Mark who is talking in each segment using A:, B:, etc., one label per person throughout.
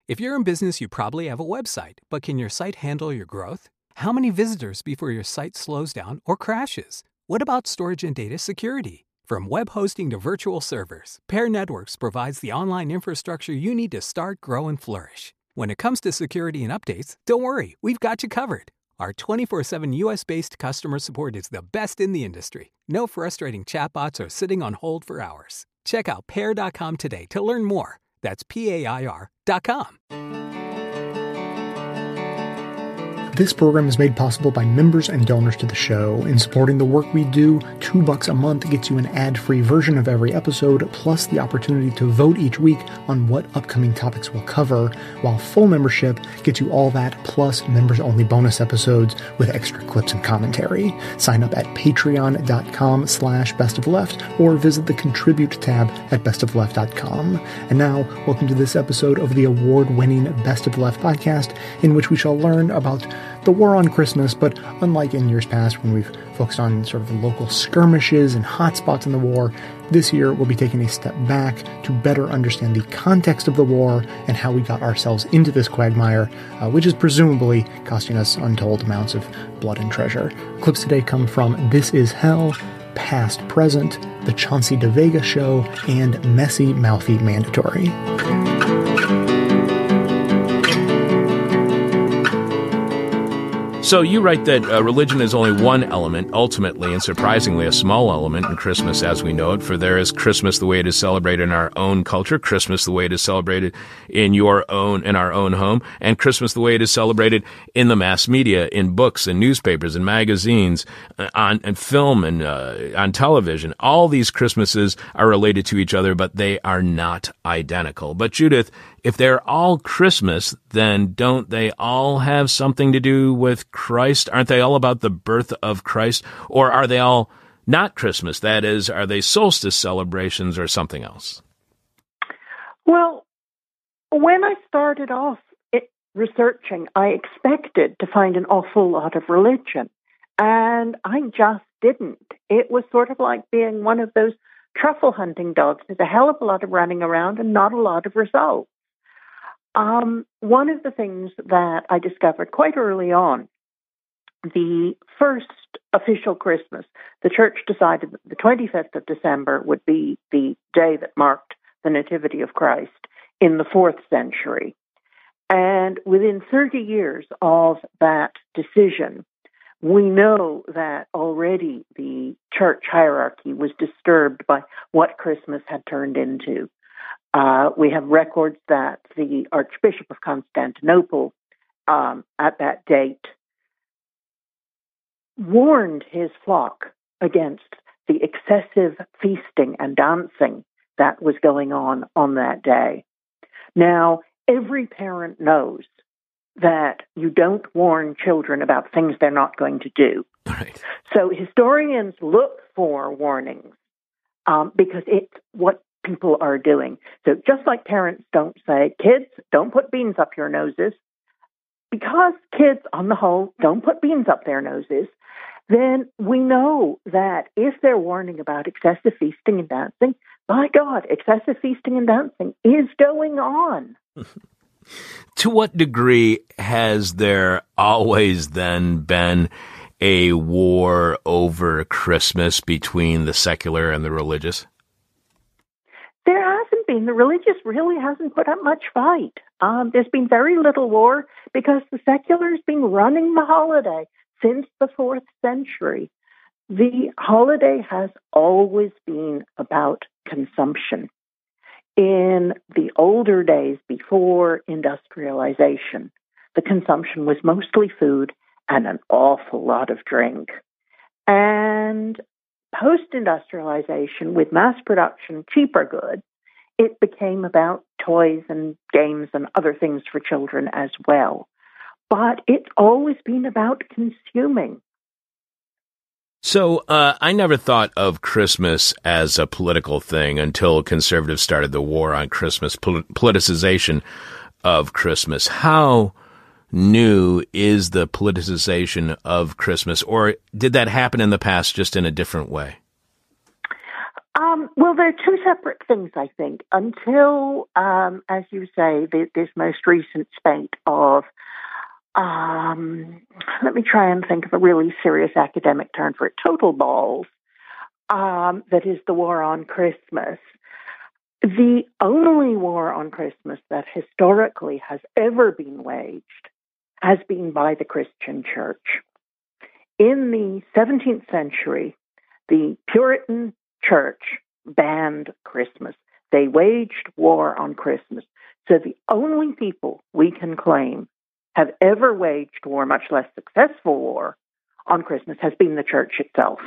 A: If you're in business, you probably have a website, but can your site handle your growth? How many visitors before your site slows down or crashes? What about storage and data security? From web hosting to virtual servers, Pair Networks provides the online infrastructure you need to start, grow, and flourish. When it comes to security and updates, don't worry, we've got you covered. Our 24/7 US-based customer support is the best in the industry. No frustrating chatbots or sitting on hold for hours. Check out Pair.com today to learn more. That's PAIR.com.
B: This program is made possible by members and donors to the show. In supporting the work we do, $2 a month gets you an ad-free version of every episode, plus the opportunity to vote each week on what upcoming topics we'll cover, while full membership gets you all that, plus members-only bonus episodes with extra clips and commentary. Sign up at patreon.com/bestofleft or visit the Contribute tab at bestofleft.com. And now, welcome to this episode of the award-winning Best of Left podcast, in which we shall learn about the war on Christmas, but unlike in years past when we've focused on sort of the local skirmishes and hotspots in the war, this year we'll be taking a step back to better understand the context of the war and how we got ourselves into this quagmire, which is presumably costing us untold amounts of blood and treasure. Clips today come from This Is Hell, Past Present, The Chauncey DeVega Show, and Messy Mouthy Mandatory.
C: So you write that religion is only one element, ultimately and surprisingly a small element in Christmas as we know it, for there is Christmas the way it is celebrated in our own culture, Christmas the way it is celebrated in our own home, and Christmas the way it is celebrated in the mass media, in books and newspapers and magazines, on film and on television. All these Christmases are related to each other, but they are not identical. But Judith, if they're all Christmas, then don't they all have something to do with Christ? Aren't they all about the birth of Christ? Or are they all not Christmas? That is, are they solstice celebrations or something else?
D: Well, when I started off researching, I expected to find an awful lot of religion, and I just didn't. It was sort of like being one of those truffle hunting dogs. There's a hell of a lot of running around and not a lot of results. One of the things that I discovered quite early on, the first official Christmas, the church decided that the 25th of December would be the day that marked the Nativity of Christ in the 4th century. And within 30 years of that decision, we know that already the church hierarchy was disturbed by what Christmas had turned into. We have records that the Archbishop of Constantinople at that date warned his flock against the excessive feasting and dancing that was going on that day. Now, every parent knows that you don't warn children about things they're not going to do.
C: Right.
D: So historians look for warnings because it's what people are doing. So just like parents don't say, kids, don't put beans up your noses, because kids, on the whole, don't put beans up their noses, then we know that if they're warning about excessive feasting and dancing, by God, excessive feasting and dancing is going on.
C: To what degree has there always then been a war over Christmas between the secular and the religious?
D: There hasn't been. The religious really hasn't put up much fight. There's been very little war because the secular has been running the holiday since the 4th century. The holiday has always been about consumption. In the older days before industrialization, the consumption was mostly food and an awful lot of drink. And post-industrialization, with mass production, cheaper goods, it became about toys and games and other things for children as well. But it's always been about consuming.
C: So I never thought of Christmas as a political thing until conservatives started the war on Christmas, politicization of Christmas. How new is the politicization of Christmas, or did that happen in the past just in a different way?
D: Well, they're two separate things, I think, until, as you say, this most recent spate of, let me try and think of a really serious academic term for it, total balls, that is the war on Christmas. The only war on Christmas that historically has ever been waged has been by the Christian Church. In the 17th century, the Puritan Church banned Christmas. They waged war on Christmas. So the only people we can claim have ever waged war, much less successful war, on Christmas has been the church itself.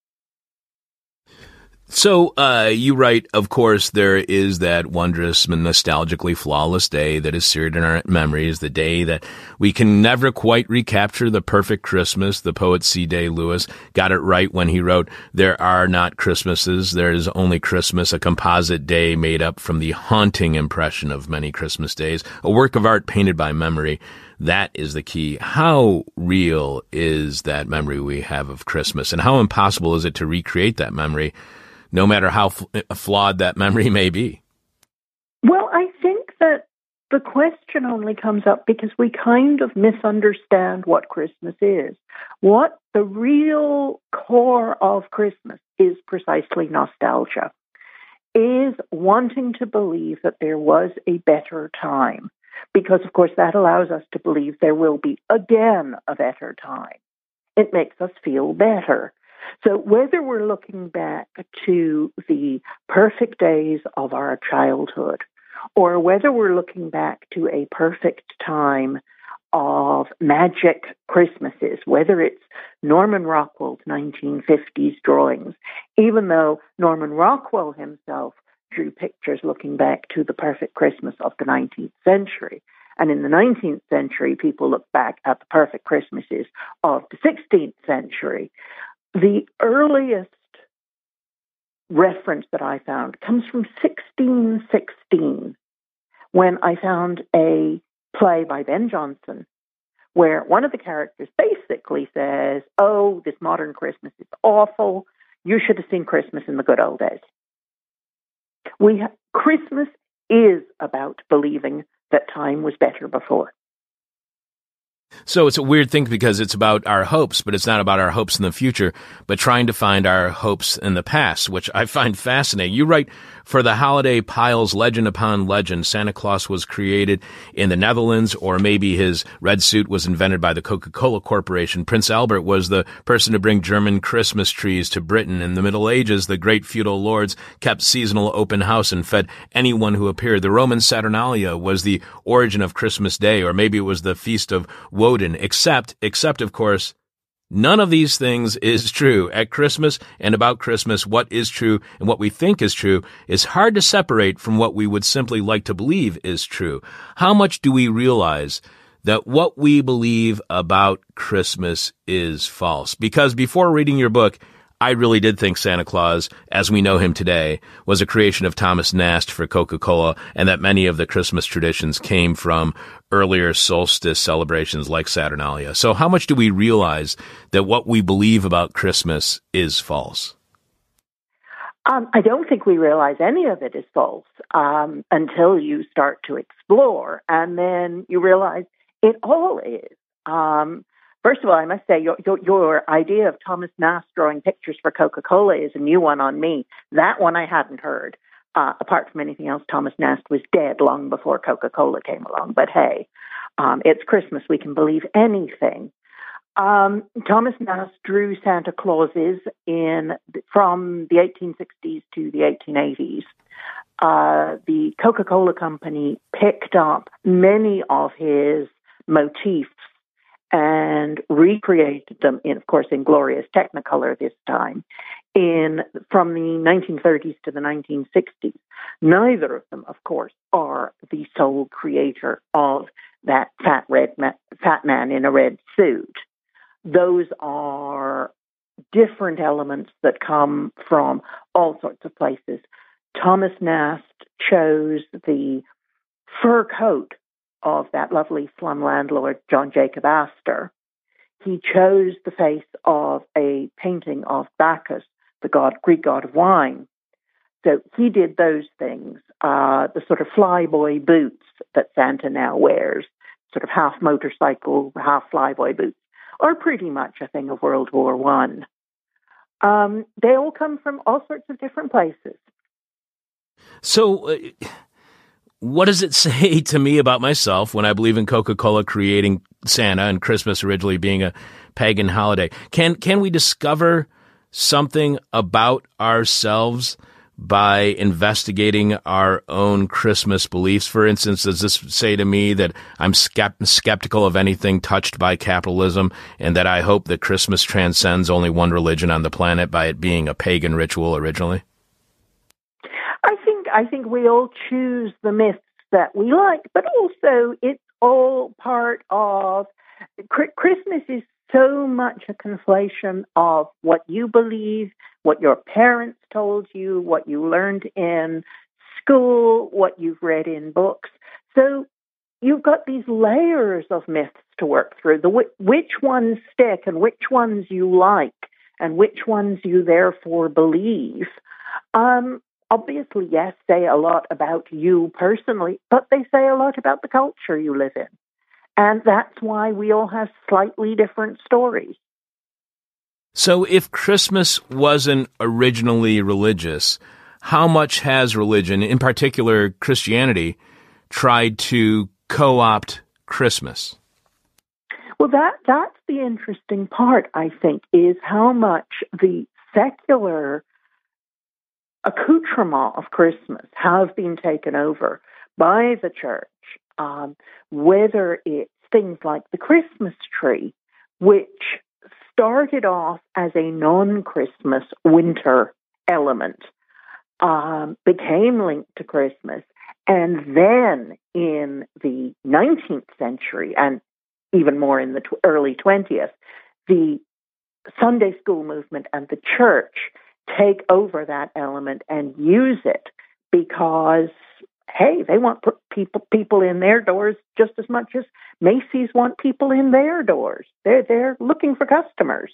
C: So you write, of course, there is that wondrous and nostalgically flawless day that is seared in our memories, the day that we can never quite recapture, the perfect Christmas. The poet C.D. Lewis got it right when he wrote, "There are not Christmases, there is only Christmas, a composite day made up from the haunting impression of many Christmas days, a work of art painted by memory." That is the key. How real is that memory we have of Christmas, and how impossible is it to recreate that memory, no matter how flawed that memory may be?
D: Well, I think that the question only comes up because we kind of misunderstand what Christmas is. What the real core of Christmas is precisely nostalgia, is wanting to believe that there was a better time. Because, of course, that allows us to believe there will be again a better time. It makes us feel better. So whether we're looking back to the perfect days of our childhood, or whether we're looking back to a perfect time of magic Christmases, whether it's Norman Rockwell's 1950s drawings, even though Norman Rockwell himself drew pictures looking back to the perfect Christmas of the 19th century. And in the 19th century, people look back at the perfect Christmases of the 16th century. The earliest reference that I found comes from 1616, when I found a play by Ben Jonson, where one of the characters basically says, "Oh, this modern Christmas is awful. You should have seen Christmas in the good old days." Christmas is about believing that time was better before.
C: So it's a weird thing because it's about our hopes, but it's not about our hopes in the future, but trying to find our hopes in the past, which I find fascinating. You write, "For the holiday piles legend upon legend. Santa Claus was created in the Netherlands, or maybe his red suit was invented by the Coca-Cola Corporation. Prince Albert was the person to bring German Christmas trees to Britain. In the Middle Ages, the great feudal lords kept seasonal open house and fed anyone who appeared. The Roman Saturnalia was the origin of Christmas Day, or maybe it was the feast of Woden, except, of course, none of these things is true. At Christmas and about Christmas, what is true and what we think is true is hard to separate from what we would simply like to believe is true. How much do we realize that what we believe about Christmas is false? Because before reading your book, I really did think Santa Claus, as we know him today, was a creation of Thomas Nast for Coca-Cola, and that many of the Christmas traditions came from earlier solstice celebrations like Saturnalia. So how much do we realize that what we believe about Christmas is false?
D: I don't think we realize any of it is false until you start to explore, and then you realize it all is. First of all, I must say your idea of Thomas Nast drawing pictures for Coca-Cola is a new one on me. That one I hadn't heard. Apart from anything else, Thomas Nast was dead long before Coca-Cola came along. But hey, it's Christmas. We can believe anything. Thomas Nast drew Santa Clauses from the 1860s to the 1880s. The Coca-Cola Company picked up many of his motifs and recreated them, of course, in glorious Technicolor this time, from the 1930s to the 1960s. Neither of them, of course, are the sole creator of that fat man in a red suit. Those are different elements that come from all sorts of places. Thomas Nast chose the fur coat of that lovely slum landlord, John Jacob Astor. He chose the face of a painting of Bacchus, the Greek god of wine. So he did those things, the sort of flyboy boots that Santa now wears, sort of half motorcycle, half flyboy boots, are pretty much a thing of World War I. They all come from all sorts of different places.
C: So what does it say to me about myself when I believe in Coca-Cola creating Santa and Christmas originally being a pagan holiday? Can we discover something about ourselves by investigating our own Christmas beliefs? For instance, does this say to me that I'm skeptical of anything touched by capitalism, and that I hope that Christmas transcends only one religion on the planet by it being a pagan ritual originally?
D: I think we all choose the myths that we like, but also it's all part of Christmas is so much a conflation of what you believe, what your parents told you, what you learned in school, what you've read in books. So you've got these layers of myths to work through, which ones stick and which ones you like and which ones you therefore believe. Obviously, yes, say a lot about you personally, but they say a lot about the culture you live in. And that's why we all have slightly different stories.
C: So if Christmas wasn't originally religious, how much has religion, in particular Christianity, tried to co-opt Christmas?
D: Well, that's the interesting part, I think, is how much the secular accoutrement of Christmas have been taken over by the church, whether it's things like the Christmas tree, which started off as a non-Christmas winter element, became linked to Christmas, and then in the 19th century, and even more in the early 20th, the Sunday school movement and the church take over that element and use it because, hey, they want people in their doors just as much as Macy's want people in their doors. They're looking for customers.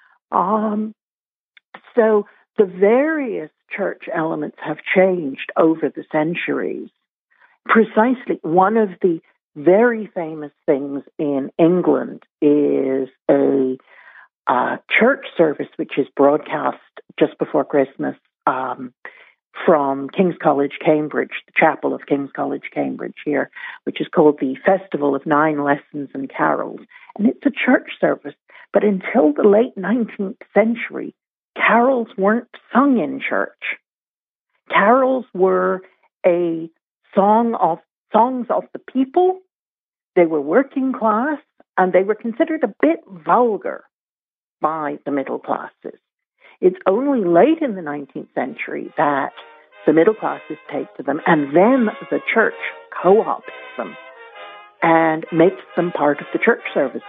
D: So the various church elements have changed over the centuries. Precisely, one of the very famous things in England is a church service which is broadcast just before Christmas from King's College, Cambridge, the chapel of King's College, Cambridge here, which is called the Festival of Nine Lessons and Carols. And it's a church service, but until the late 19th century, carols weren't sung in church. Carols were songs of the people. They were working class, and they were considered a bit vulgar by the middle classes. It's only late in the 19th century that the middle classes take to them, and then the church co-opts them and makes them part of the church services.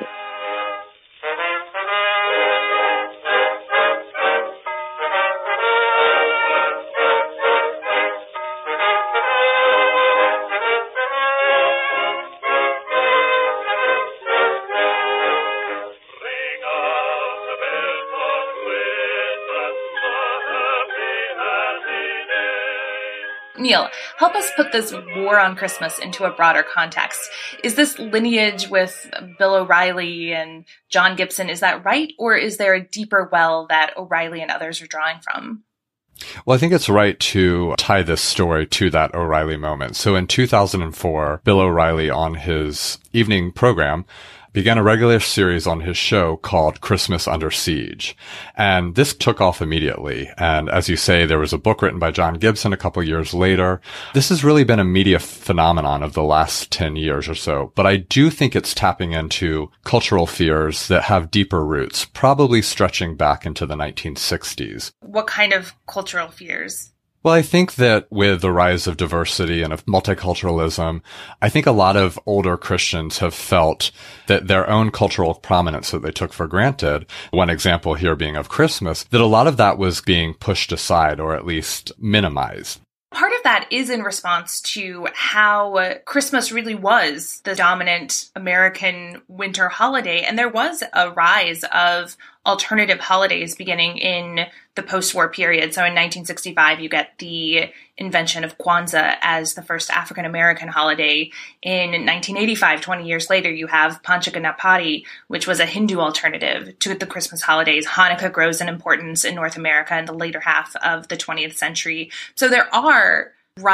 E: Neil, help us put this war on Christmas into a broader context. Is this lineage with Bill O'Reilly and John Gibson, is that right? Or is there a deeper well that O'Reilly and others are drawing from?
F: Well, I think it's right to tie this story to that O'Reilly moment. So in 2004, Bill O'Reilly on his evening program began a regular series on his show called Christmas Under Siege. And this took off immediately. And as you say, there was a book written by John Gibson a couple years later. This has really been a media phenomenon of the last 10 years or so. But I do think it's tapping into cultural fears that have deeper roots, probably stretching back into the 1960s.
E: What kind of cultural fears?
F: Well, I think that with the rise of diversity and of multiculturalism, I think a lot of older Christians have felt that their own cultural prominence that they took for granted, one example here being of Christmas, that a lot of that was being pushed aside or at least minimized.
E: Part of that is in response to how Christmas really was the dominant American winter holiday. And there was a rise of alternative holidays beginning in the post-war period. So in 1965, you get the invention of Kwanzaa as the first African-American holiday. In 1985, 20 years later, you have Panchaka Napati, which was a Hindu alternative to the Christmas holidays. Hanukkah grows in importance in North America in the later half of the 20th century. So there are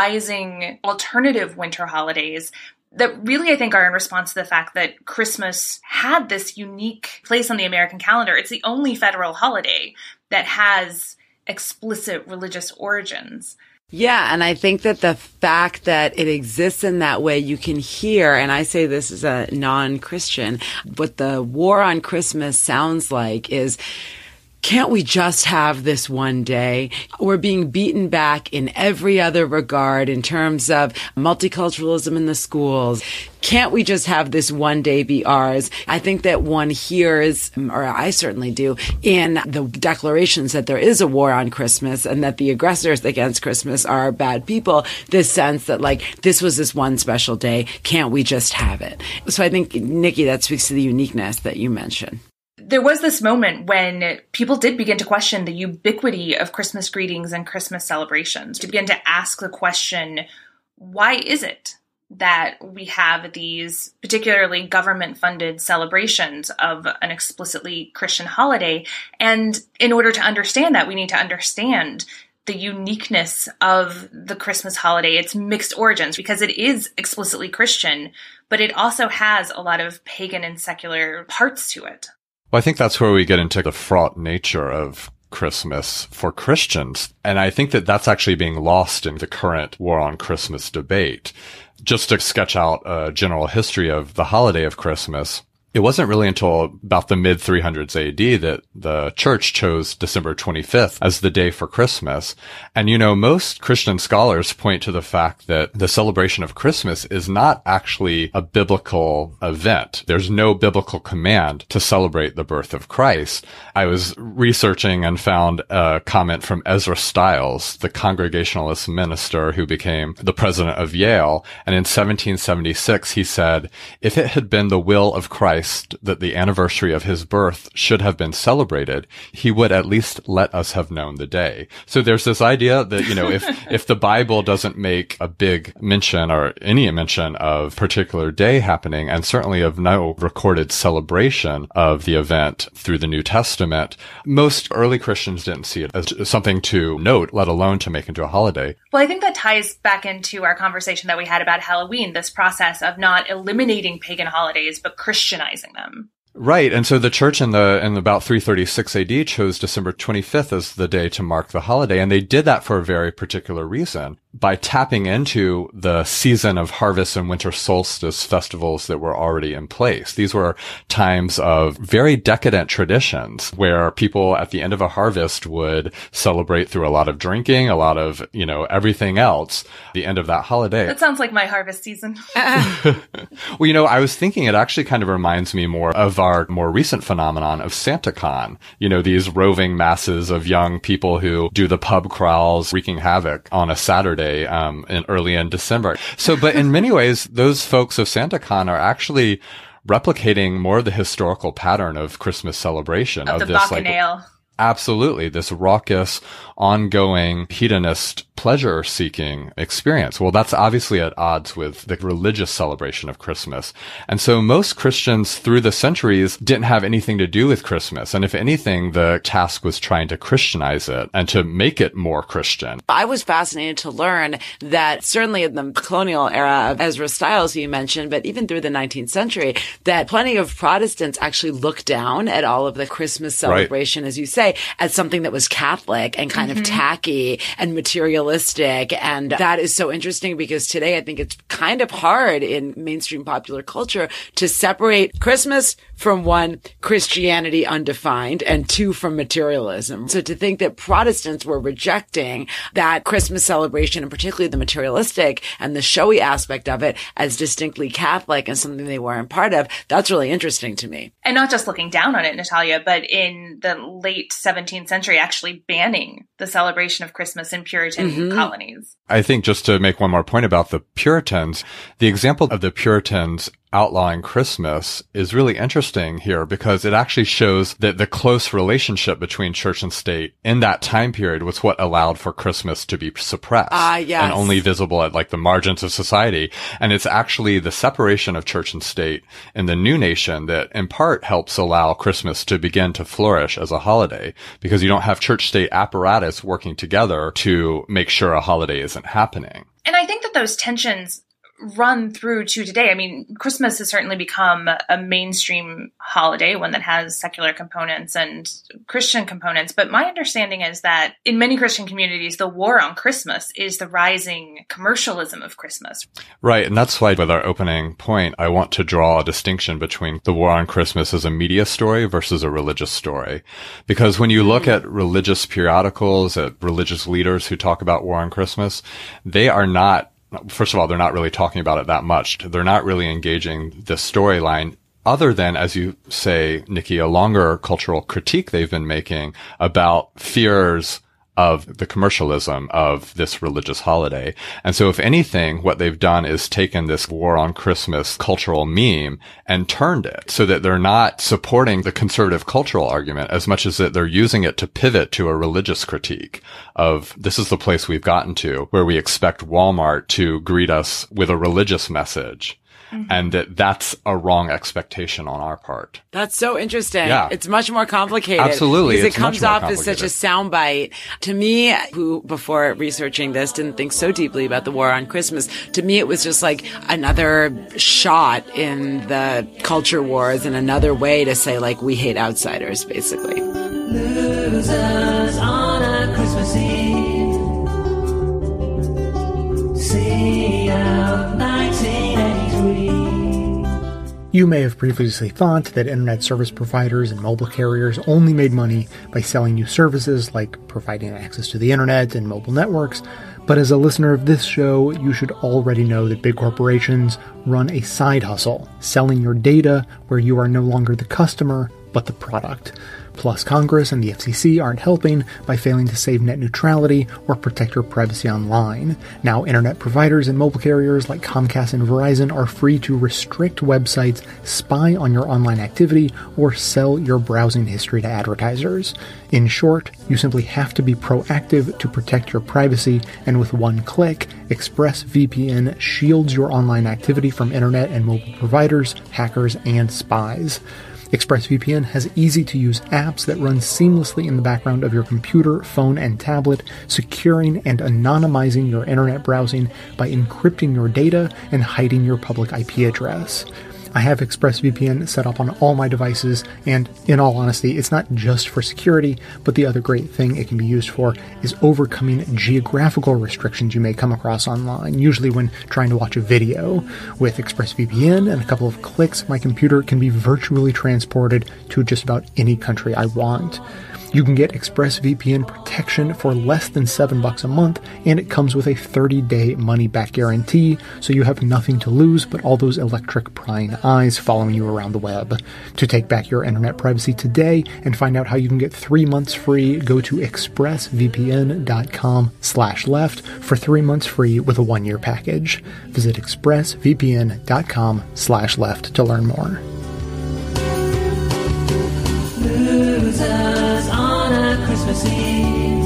E: rising alternative winter holidays that really, I think, are in response to the fact that Christmas had this unique place on the American calendar. It's the only federal holiday that has explicit religious origins.
G: Yeah, and I think that the fact that it exists in that way, you can hear, and I say this as a non-Christian, what the war on Christmas sounds like is, can't we just have this one day? We're being beaten back in every other regard in terms of multiculturalism in the schools. Can't we just have this one day be ours? I think that one hears, or I certainly do, in the declarations that there is a war on Christmas and that the aggressors against Christmas are bad people, this sense that this was this one special day. Can't we just have it? So I think, Nikki, that speaks to the uniqueness that you mentioned.
E: There was this moment when people did begin to question the ubiquity of Christmas greetings and Christmas celebrations, to begin to ask the question, why is it that we have these particularly government-funded celebrations of an explicitly Christian holiday? And in order to understand that, we need to understand the uniqueness of the Christmas holiday, its mixed origins, because it is explicitly Christian, but it also has a lot of pagan and secular parts to it.
F: Well, I think that's where we get into the fraught nature of Christmas for Christians. And I think that that's actually being lost in the current war on Christmas debate. Just to sketch out a general history of the holiday of Christmas, it wasn't really until about the mid-300s AD that the church chose December 25th as the day for Christmas. And, most Christian scholars point to the fact that the celebration of Christmas is not actually a biblical event. There's no biblical command to celebrate the birth of Christ. I was researching and found a comment from Ezra Stiles, the Congregationalist minister who became the president of Yale. And in 1776, he said, "If it had been the will of Christ that the anniversary of his birth should have been celebrated, he would at least let us have known the day." So there's this idea that, if the Bible doesn't make a big mention or any mention of particular day happening, and certainly of no recorded celebration of the event through the New Testament, most early Christians didn't see it as something to note, let alone to make into a holiday.
E: Well, I think that ties back into our conversation that we had about Halloween, this process of not eliminating pagan holidays, but Christianizing them.
F: Right. And so the church in about 336 AD chose December 25th as the day to mark the holiday. And they did that for a very particular reason. By tapping into the season of harvest and winter solstice festivals that were already in place. These were times of very decadent traditions where people at the end of a harvest would celebrate through a lot of drinking, a lot of, everything else, the end of that holiday.
E: That sounds like my harvest season.
F: Well, I was thinking it actually kind of reminds me more of our more recent phenomenon of SantaCon. These roving masses of young people who do the pub crawls, wreaking havoc on a Saturday early in December. So, but in many ways, those folks of SantaCon are actually replicating more of the historical pattern of Christmas celebration.
E: Of the Bacchanal.
F: Absolutely. This raucous, ongoing, hedonist, pleasure-seeking experience. Well, that's obviously at odds with the religious celebration of Christmas. And so most Christians through the centuries didn't have anything to do with Christmas. And if anything, the task was trying to Christianize it and to make it more Christian.
G: I was fascinated to learn that certainly in the colonial era of Ezra Stiles, you mentioned, but even through the 19th century, that plenty of Protestants actually looked down at all of the Christmas celebration, as you say, as something that was Catholic and kind of tacky and materialistic. And that is so interesting because today I think it's kind of hard in mainstream popular culture to separate Christmas from one, Christianity undefined, and two, from materialism. So to think that Protestants were rejecting that Christmas celebration, and particularly the materialistic and the showy aspect of it, as distinctly Catholic and something they weren't part of, that's really interesting to me.
E: And not just looking down on it, Natalia, but in the late 17th century, actually banning the celebration of Christmas in Puritan colonies.
F: I think just to make one more point about the Puritans, the example of the Puritans outlawing Christmas is really interesting here because it actually shows that the close relationship between church and state in that time period was what allowed for Christmas to be suppressed
G: yes.
F: and only visible at like the margins of society. And it's actually the separation of church and state in the new nation that in part helps allow Christmas to begin to flourish as a holiday because you don't have church-state apparatus working together to make sure a holiday isn't happening.
E: And I think that those tensions run through to today. I mean, Christmas has certainly become a mainstream holiday, one that has secular components and Christian components. But my understanding is that in many Christian communities, the war on Christmas is the rising commercialism of Christmas.
F: Right. And that's why with our opening point, I want to draw a distinction between the war on Christmas as a media story versus a religious story. Because when you look at religious periodicals, at religious leaders who talk about war on Christmas, they are not, first of all, they're not really talking about it that much. They're not really engaging the storyline other than, as you say, Nikki, a longer cultural critique they've been making about fears of the commercialism of this religious holiday. And so if anything, what they've done is taken this war on Christmas cultural meme and turned it so that they're not supporting the conservative cultural argument as much as that they're using it to pivot to a religious critique of this is the place we've gotten to where we expect Walmart to greet us with a religious message. And that's a wrong expectation on our part.
G: That's so interesting.
F: Yeah.
G: It's much more complicated.
F: Absolutely.
G: Because
F: It's
G: it comes
F: much more
G: off as such a
F: complicated.
G: soundbite. To me, who before researching this didn't think so deeply about the war on Christmas, to me it was just like another shot in the culture wars and another way to say like we hate outsiders, basically.
H: Losers on a Christmas Eve. See out 1983.
B: You may have previously thought that internet service providers and mobile carriers only made money by selling you services like providing access to the internet and mobile networks, but as a listener of this show, you should already know that big corporations run a side hustle, selling your data where you are no longer the customer, but the product. Plus, Congress and the FCC aren't helping by failing to save net neutrality or protect your privacy online. Now, internet providers and mobile carriers like Comcast and Verizon are free to restrict websites, spy on your online activity, or sell your browsing history to advertisers. In short, you simply have to be proactive to protect your privacy, and with one click, ExpressVPN shields your online activity from internet and mobile providers, hackers, and spies. ExpressVPN has easy-to-use apps that run seamlessly in the background of your computer, phone, and tablet, securing and anonymizing your internet browsing by encrypting your data and hiding your public IP address. I have ExpressVPN set up on all my devices, and in all honesty, it's not just for security, but the other great thing it can be used for is overcoming geographical restrictions you may come across online, usually when trying to watch a video. With ExpressVPN and a couple of clicks, my computer can be virtually transported to just about any country I want. You can get ExpressVPN protection for less than $7 a month, and it comes with a 30-day money-back guarantee, so you have nothing to lose but all those electric prying eyes following you around the web. To take back your internet privacy today and find out how you can get 3 months free, go to expressvpn.com/left for 3 months free with a 1-year package. Visit expressvpn.com/left to learn more.
H: Losers on a Christmas Eve.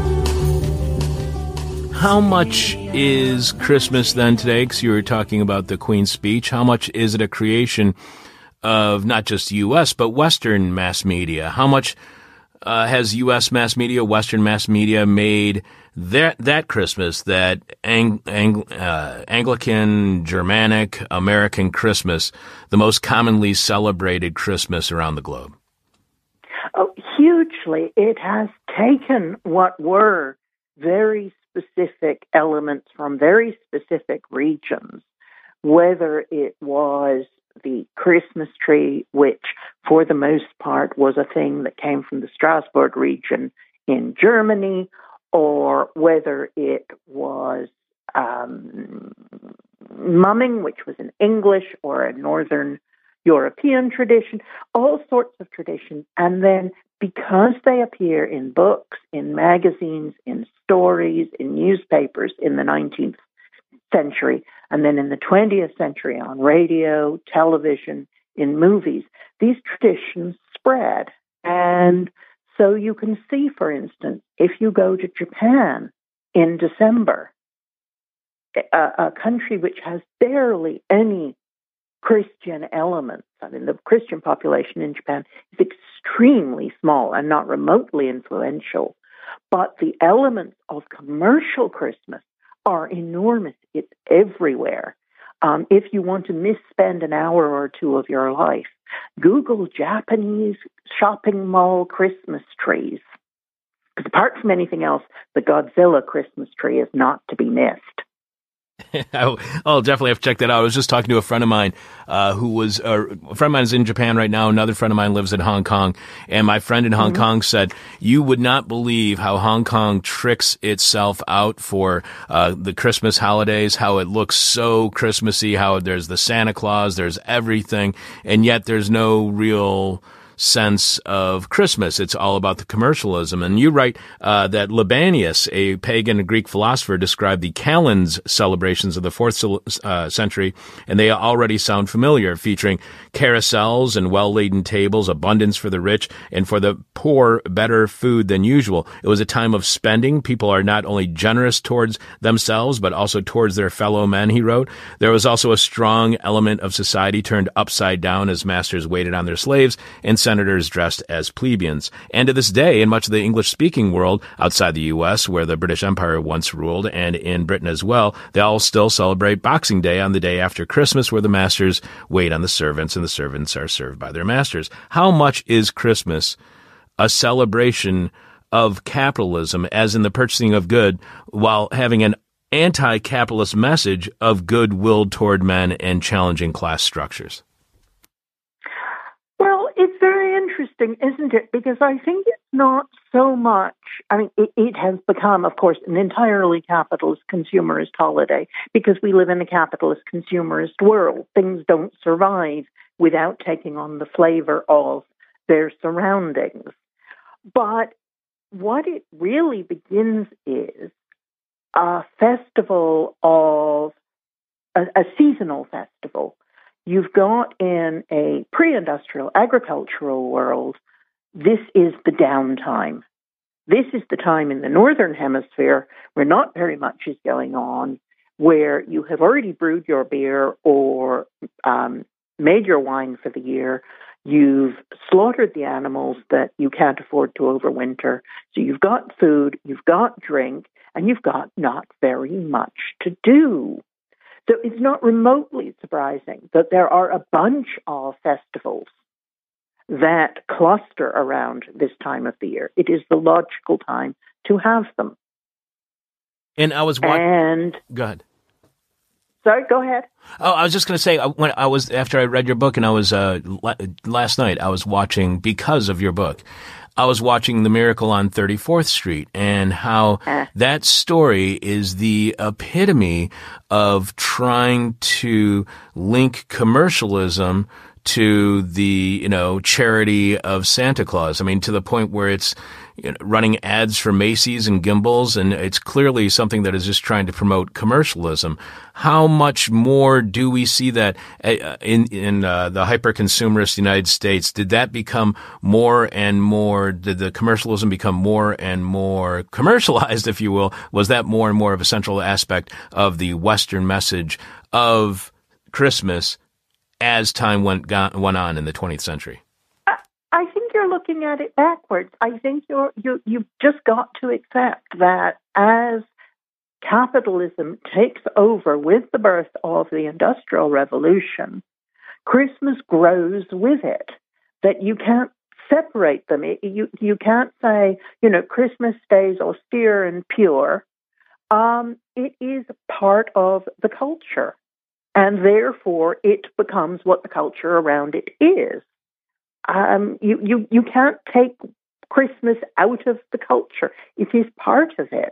C: How much is Christmas then today? Because you were talking about the Queen's speech. How much is it a creation of not just U.S., but Western mass media? How much has U.S. mass media, Western mass media made that Christmas, that Anglican, Germanic, American Christmas, the most commonly celebrated Christmas around the globe?
D: Oh, hugely. It has taken what were very specific elements from very specific regions, whether it was the Christmas tree, which for the most part was a thing that came from the Strasbourg region in Germany, or whether it was mumming, which was an English or a Northern European tradition, all sorts of traditions, and then because they appear in books, in magazines, in stories, in newspapers in the 19th century, and then in the 20th century on radio, television, in movies, these traditions spread. And so you can see, for instance, if you go to Japan in December, a country which has barely any Christian elements. I mean, the Christian population in Japan is extremely small and not remotely influential, but the elements of commercial Christmas are enormous. It's everywhere. If you want to misspend an hour or two of your life, Google Japanese shopping mall Christmas trees. Because apart from anything else, the Godzilla Christmas tree is not to be missed.
C: I'll definitely have to check that out. I was just talking to a friend of mine a friend of mine is in Japan right now. Another friend of mine lives in Hong Kong. And my friend in Hong Kong said, you would not believe how Hong Kong tricks itself out for the Christmas holidays, how it looks so Christmassy, how there's the Santa Claus, there's everything, and yet there's no real sense of Christmas. It's all about the commercialism. And you write that Libanius, a pagan Greek philosopher, described the Calends celebrations of the 4th century, and they already sound familiar, featuring carousels and well-laden tables, abundance for the rich, and for the poor, better food than usual. It was a time of spending. People are not only generous towards themselves, but also towards their fellow men, he wrote. There was also a strong element of society turned upside down as masters waited on their slaves, and senators dressed as plebeians. And to this day, in much of the English-speaking world outside the U.S., where the British Empire once ruled, and in Britain as well, they all still celebrate Boxing Day on the day after Christmas, where the masters wait on the servants, and the servants are served by their masters. How much is Christmas a celebration of capitalism, as in the purchasing of good, while having an anti-capitalist message of goodwill toward men and challenging class structures?
D: It's very interesting, isn't it? Because I think it's not so much, it has become, of course, an entirely capitalist consumerist holiday because we live in a capitalist consumerist world. Things don't survive without taking on the flavor of their surroundings. But what it really begins is a festival of, a seasonal festival. You've got in a pre-industrial agricultural world, this is the downtime. This is the time in the Northern Hemisphere where not very much is going on, where you have already brewed your beer or made your wine for the year. You've slaughtered the animals that you can't afford to overwinter. So you've got food, you've got drink, and you've got not very much to do. So it's not remotely surprising that there are a bunch of festivals that cluster around this time of the year. It is the logical time to have them.
C: And I was watching. Go ahead.
D: Sorry, go ahead.
C: Oh, I was just going to say, after I read your book, and I was last night, I was watching, because of your book, I was watching The Miracle on 34th Street, and how that story is the epitome of trying to link commercialism to the, charity of Santa Claus. I mean, to the point where it's running ads for Macy's and Gimbals, and it's clearly something that is just trying to promote commercialism. How much more do we see that in the hyper-consumerist United States? Did that become more and more, did the commercialism become more and more commercialized, if you will? Was that more and more of a central aspect of the Western message of Christmas as time went on in the 20th century?
D: I think you're looking at it backwards. I think you've just got to accept that as capitalism takes over with the birth of the Industrial Revolution, Christmas grows with it. That you can't separate them. You can't say, Christmas stays austere and pure. It is part of the culture, and therefore it becomes what the culture around it is. You can't take Christmas out of the culture. It is part of it.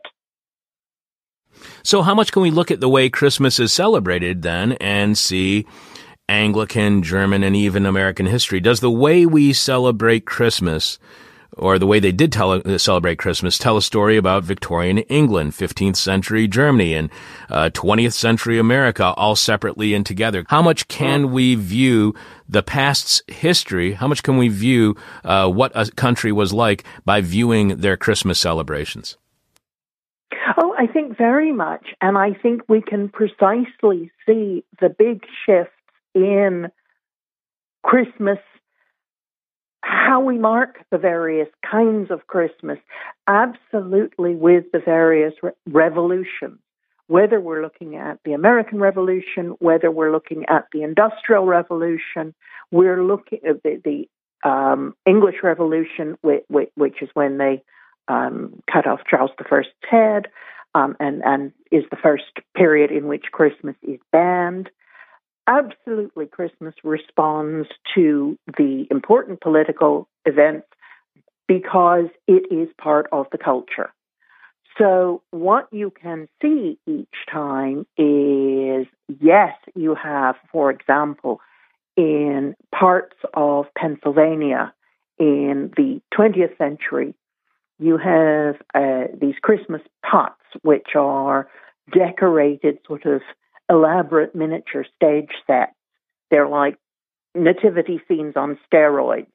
C: So how much can we look at the way Christmas is celebrated then and see Anglican, German, and even American history? Does the way we celebrate Christmas or the way they did celebrate Christmas, tell a story about Victorian England, 15th century Germany, and 20th century America, all separately and together. How much can we view the past's history? How much can we view what a country was like by viewing their Christmas celebrations?
D: Oh, I think very much. And I think we can precisely see the big shifts in Christmas, how we mark the various kinds of Christmas, absolutely with the various revolutions, whether we're looking at the American Revolution, whether we're looking at the Industrial Revolution, we're looking at the English Revolution, which is when they cut off Charles I's head, and is the first period in which Christmas is banned. Absolutely, Christmas responds to the important political events because it is part of the culture. So what you can see each time is, yes, you have, for example, in parts of Pennsylvania in the 20th century, you have these Christmas pots, which are decorated sort of elaborate miniature stage sets. They're like nativity scenes on steroids.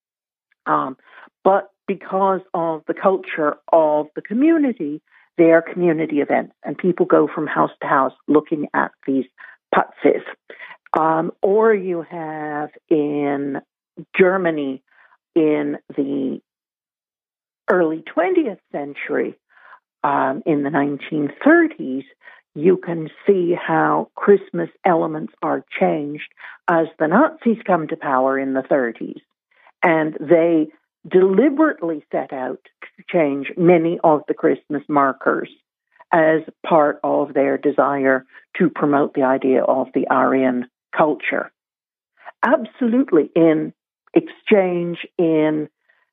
D: But because of the culture of the community, they are community events, and people go from house to house looking at these putzes. Or you have in Germany in the early 20th century, in the 1930s, you can see how Christmas elements are changed as the Nazis come to power in the 30s. And they deliberately set out to change many of the Christmas markers as part of their desire to promote the idea of the Aryan culture. Absolutely, in exchange in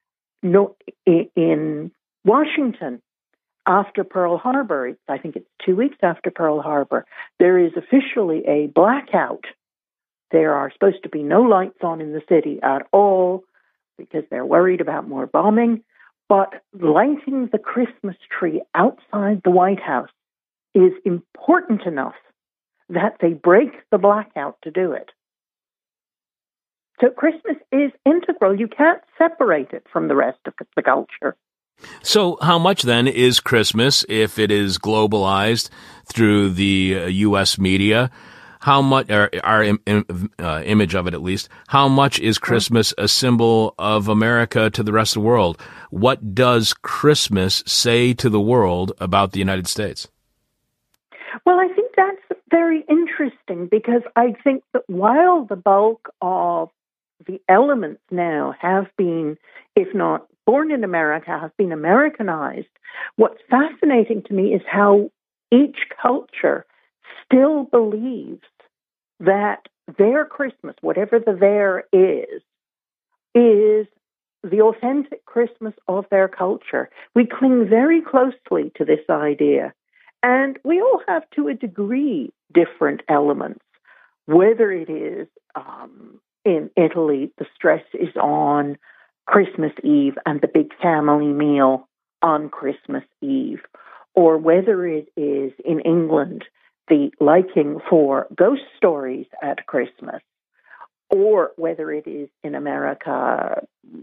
D: Washington, after Pearl Harbor, I think it's 2 weeks after Pearl Harbor, there is officially a blackout. There are supposed to be no lights on in the city at all because they're worried about more bombing. But lighting the Christmas tree outside the White House is important enough that they break the blackout to do it. So Christmas is integral. You can't separate it from the rest of the culture.
C: So how much then is Christmas, if it is globalized through the U.S. media, how much, or our image of it at least, how much is Christmas a symbol of America to the rest of the world? What does Christmas say to the world about the United States?
D: Well, I think that's very interesting because I think that while the bulk of the elements now have been, if not born in America, have been Americanized, what's fascinating to me is how each culture still believes that their Christmas, whatever the there is the authentic Christmas of their culture. We cling very closely to this idea. And we all have, to a degree, different elements, whether it is in Italy, the stress is on Christmas Eve and the big family meal on Christmas Eve, or whether it is in England, the liking for ghost stories at Christmas, or whether it is in America,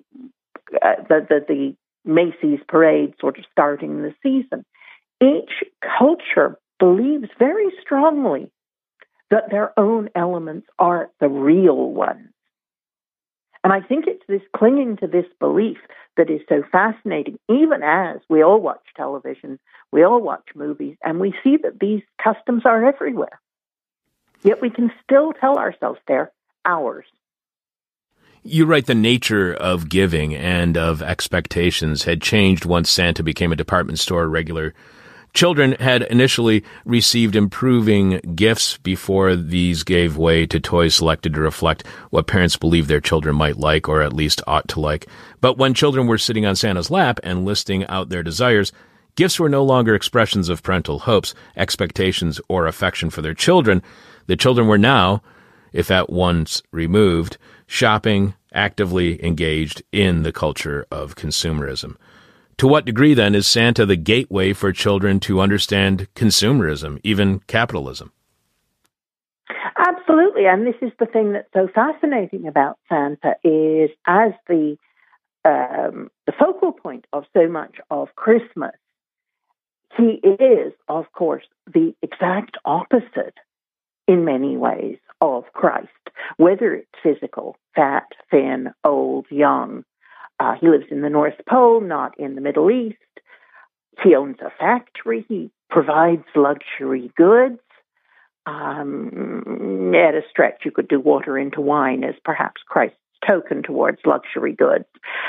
D: the Macy's parade sort of starting the season. Each culture believes very strongly that their own elements are the real ones. And I think it's this clinging to this belief that is so fascinating, even as we all watch television, we all watch movies, and we see that these customs are everywhere. Yet we can still tell ourselves they're ours.
C: You write the nature of giving and of expectations had changed once Santa became a department store regular. Children had initially received improving gifts before these gave way to toys selected to reflect what parents believed their children might like or at least ought to like. But when children were sitting on Santa's lap and listing out their desires, gifts were no longer expressions of parental hopes, expectations, or affection for their children. The children were now, if at once removed, shopping, actively engaged in the culture of consumerism. To what degree, then, is Santa the gateway for children to understand consumerism, even capitalism?
D: Absolutely, and this is the thing that's so fascinating about Santa is as the focal point of so much of Christmas, he is, of course, the exact opposite in many ways of Christ, whether it's physical, fat, thin, old, young. He lives in the North Pole, not in the Middle East. He owns a factory. He provides luxury goods. At a stretch, you could do water into wine as perhaps Christ's token towards luxury goods.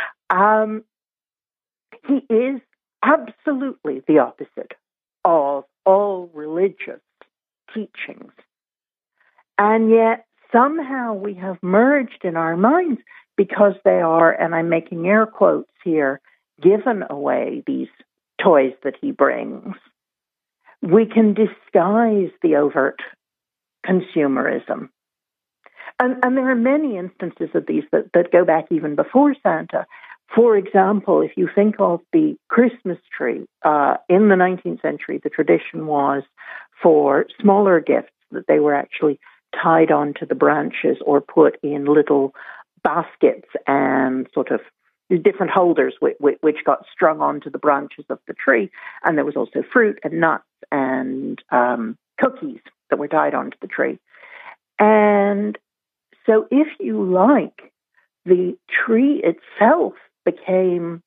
D: He is absolutely the opposite of all religious teachings. And yet, somehow we have merged in our minds because they are, and I'm making air quotes here, given away, these toys that he brings. We can disguise the overt consumerism. And there are many instances of these that go back even before Santa. For example, if you think of the Christmas tree, in the 19th century, the tradition was for smaller gifts that they were actually tied onto the branches or put in little baskets and sort of different holders which got strung onto the branches of the tree. And there was also fruit and nuts and cookies that were tied onto the tree. And so if you like, the tree itself became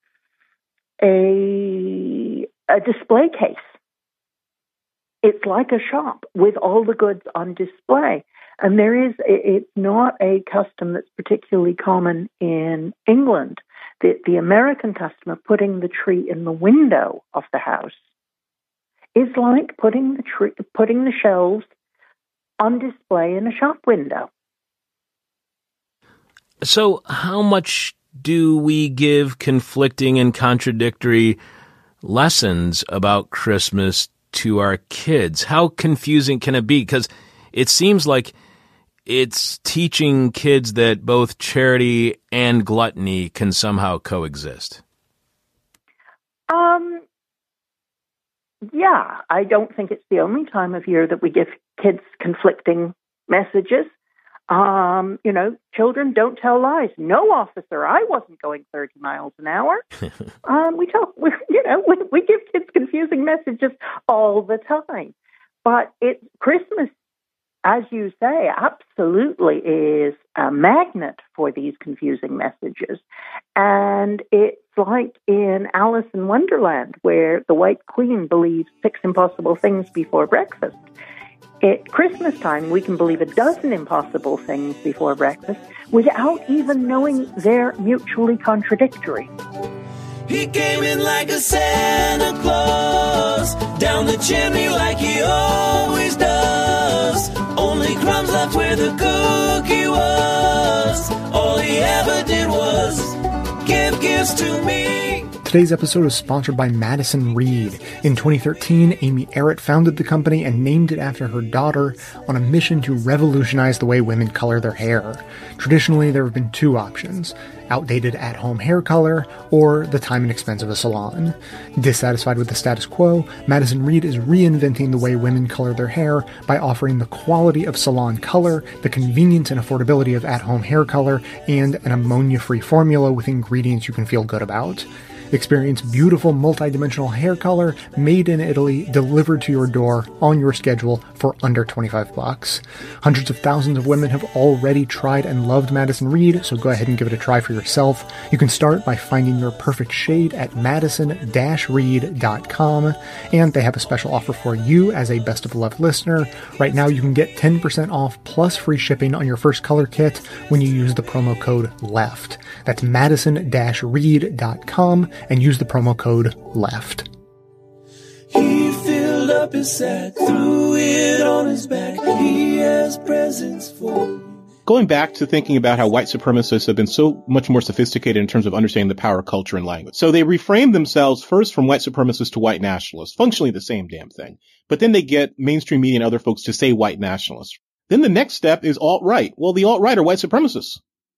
D: a display case. It's like a shop with all the goods on display. And it's not a custom that's particularly common in England. The American custom of putting the tree in the window of the house is like putting the shelves on display in a shop window.
C: So how much do we give conflicting and contradictory lessons about Christmas to our kids? How confusing can it be? Because it seems like it's teaching kids that both charity and gluttony can somehow coexist.
D: Yeah, I don't think it's the only time of year that we give kids conflicting messages. Children don't tell lies. No, officer, I wasn't going 30 miles an hour. We give kids confusing messages all the time. But Christmas, as you say, absolutely is a magnet for these confusing messages. And it's like in Alice in Wonderland, where the White Queen believes 6 impossible things before breakfast. At Christmas time, we can believe 12 impossible things before breakfast without even knowing they're mutually contradictory.
H: He came in like a Santa Claus, down the chimney like he always does. Only crumbs left where the cookie was. All he ever did was give gifts to me.
B: Today's episode is sponsored by Madison Reed. In 2013, Amy Errett founded the company and named it after her daughter on a mission to revolutionize the way women color their hair. Traditionally, there have been 2 options: outdated at-home hair color or the time and expense of a salon. Dissatisfied with the status quo, Madison Reed is reinventing the way women color their hair by offering the quality of salon color, the convenience and affordability of at-home hair color, and an ammonia-free formula with ingredients you can feel good about. Experience beautiful multi-dimensional hair color made in Italy, delivered to your door on your schedule for under $25. Hundreds of thousands of women have already tried and loved Madison Reed, so go ahead and give it a try for yourself. You can start by finding your perfect shade at madison-reed.com, and they have a special offer for you as a Best of Love listener. Right now you can get 10% off plus free shipping on your first color kit when you use the promo code LEFT. That's madison-reed.com and use the promo code LEFT.
H: He filled up his sack, threw it on his back. He has presents for me.
I: Going back to thinking about how white supremacists have been so much more sophisticated in terms of understanding the power of culture and language. So they reframe themselves first from white supremacists to white nationalists, functionally the same damn thing. But then they get mainstream media and other folks to say white nationalists. Then the next step is alt-right. Well, the alt-right are white supremacists.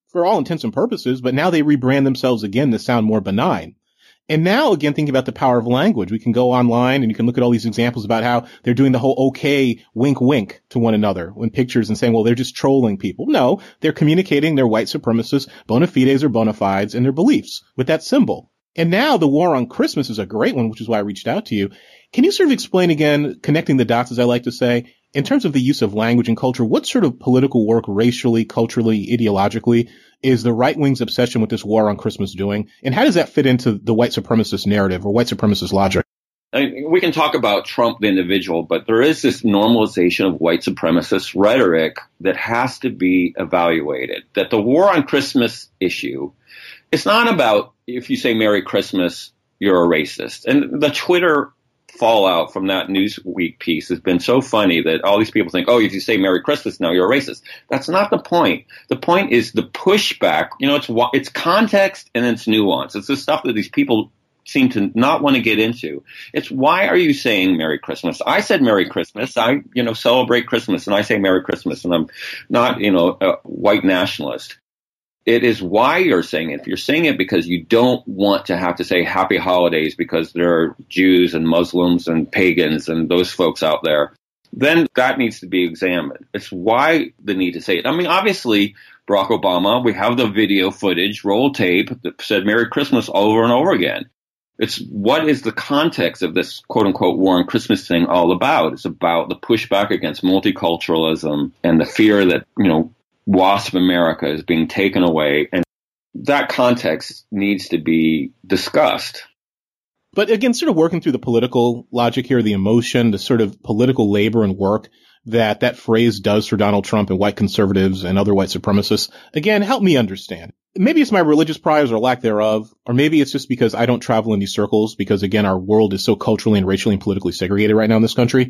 I: for all intents and purposes, but now they rebrand themselves again to sound more benign. And now, again, thinking about the power of language, we can go online and you can look at all these examples about how they're doing the whole okay, wink, wink to one another in pictures and saying, well, they're just trolling people. No, they're communicating their white supremacist bona fides or bona fides and their beliefs with that symbol. And now the war on Christmas is a great one, which is why I reached out to you. Can you sort of explain again, connecting the dots, as I like to say, in terms of the use of language and culture, what sort of political work racially, culturally, ideologically is the right wing's obsession with this war on Christmas doing? And how does that fit into the white supremacist narrative or white supremacist logic?
J: I mean, we can talk about Trump, the individual, but there is this normalization of white supremacist rhetoric that has to be evaluated. That the war on Christmas issue, it's not about if you say Merry Christmas, you're a racist. And the Twitter fallout from that Newsweek piece has been so funny that all these people think, oh, if you say Merry Christmas now, you're a racist. That's not the point. The point is the pushback. You know, it's context and it's nuance. It's the stuff that these people seem to not want to get into. It's why are you saying Merry Christmas? I said Merry Christmas. I, celebrate Christmas and I say Merry Christmas and I'm not, a white nationalist. It is why you're saying it. If you're saying it because you don't want to have to say happy holidays because there are Jews and Muslims and pagans and those folks out there, then that needs to be examined. It's why the need to say it. I mean, obviously, Barack Obama, we have the video footage, roll tape that said Merry Christmas over and over again. It's what is the context of this quote unquote war on Christmas thing all about? It's about the pushback against multiculturalism and the fear that, WASP America is being taken away. And that context needs to be discussed.
I: But again, sort of working through the political logic here, the emotion, the sort of political labor and work that phrase does for Donald Trump and white conservatives and other white supremacists. Again, help me understand. Maybe it's my religious priors or lack thereof, or maybe it's just because I don't travel in these circles because, again, our world is so culturally and racially and politically segregated right now in this country.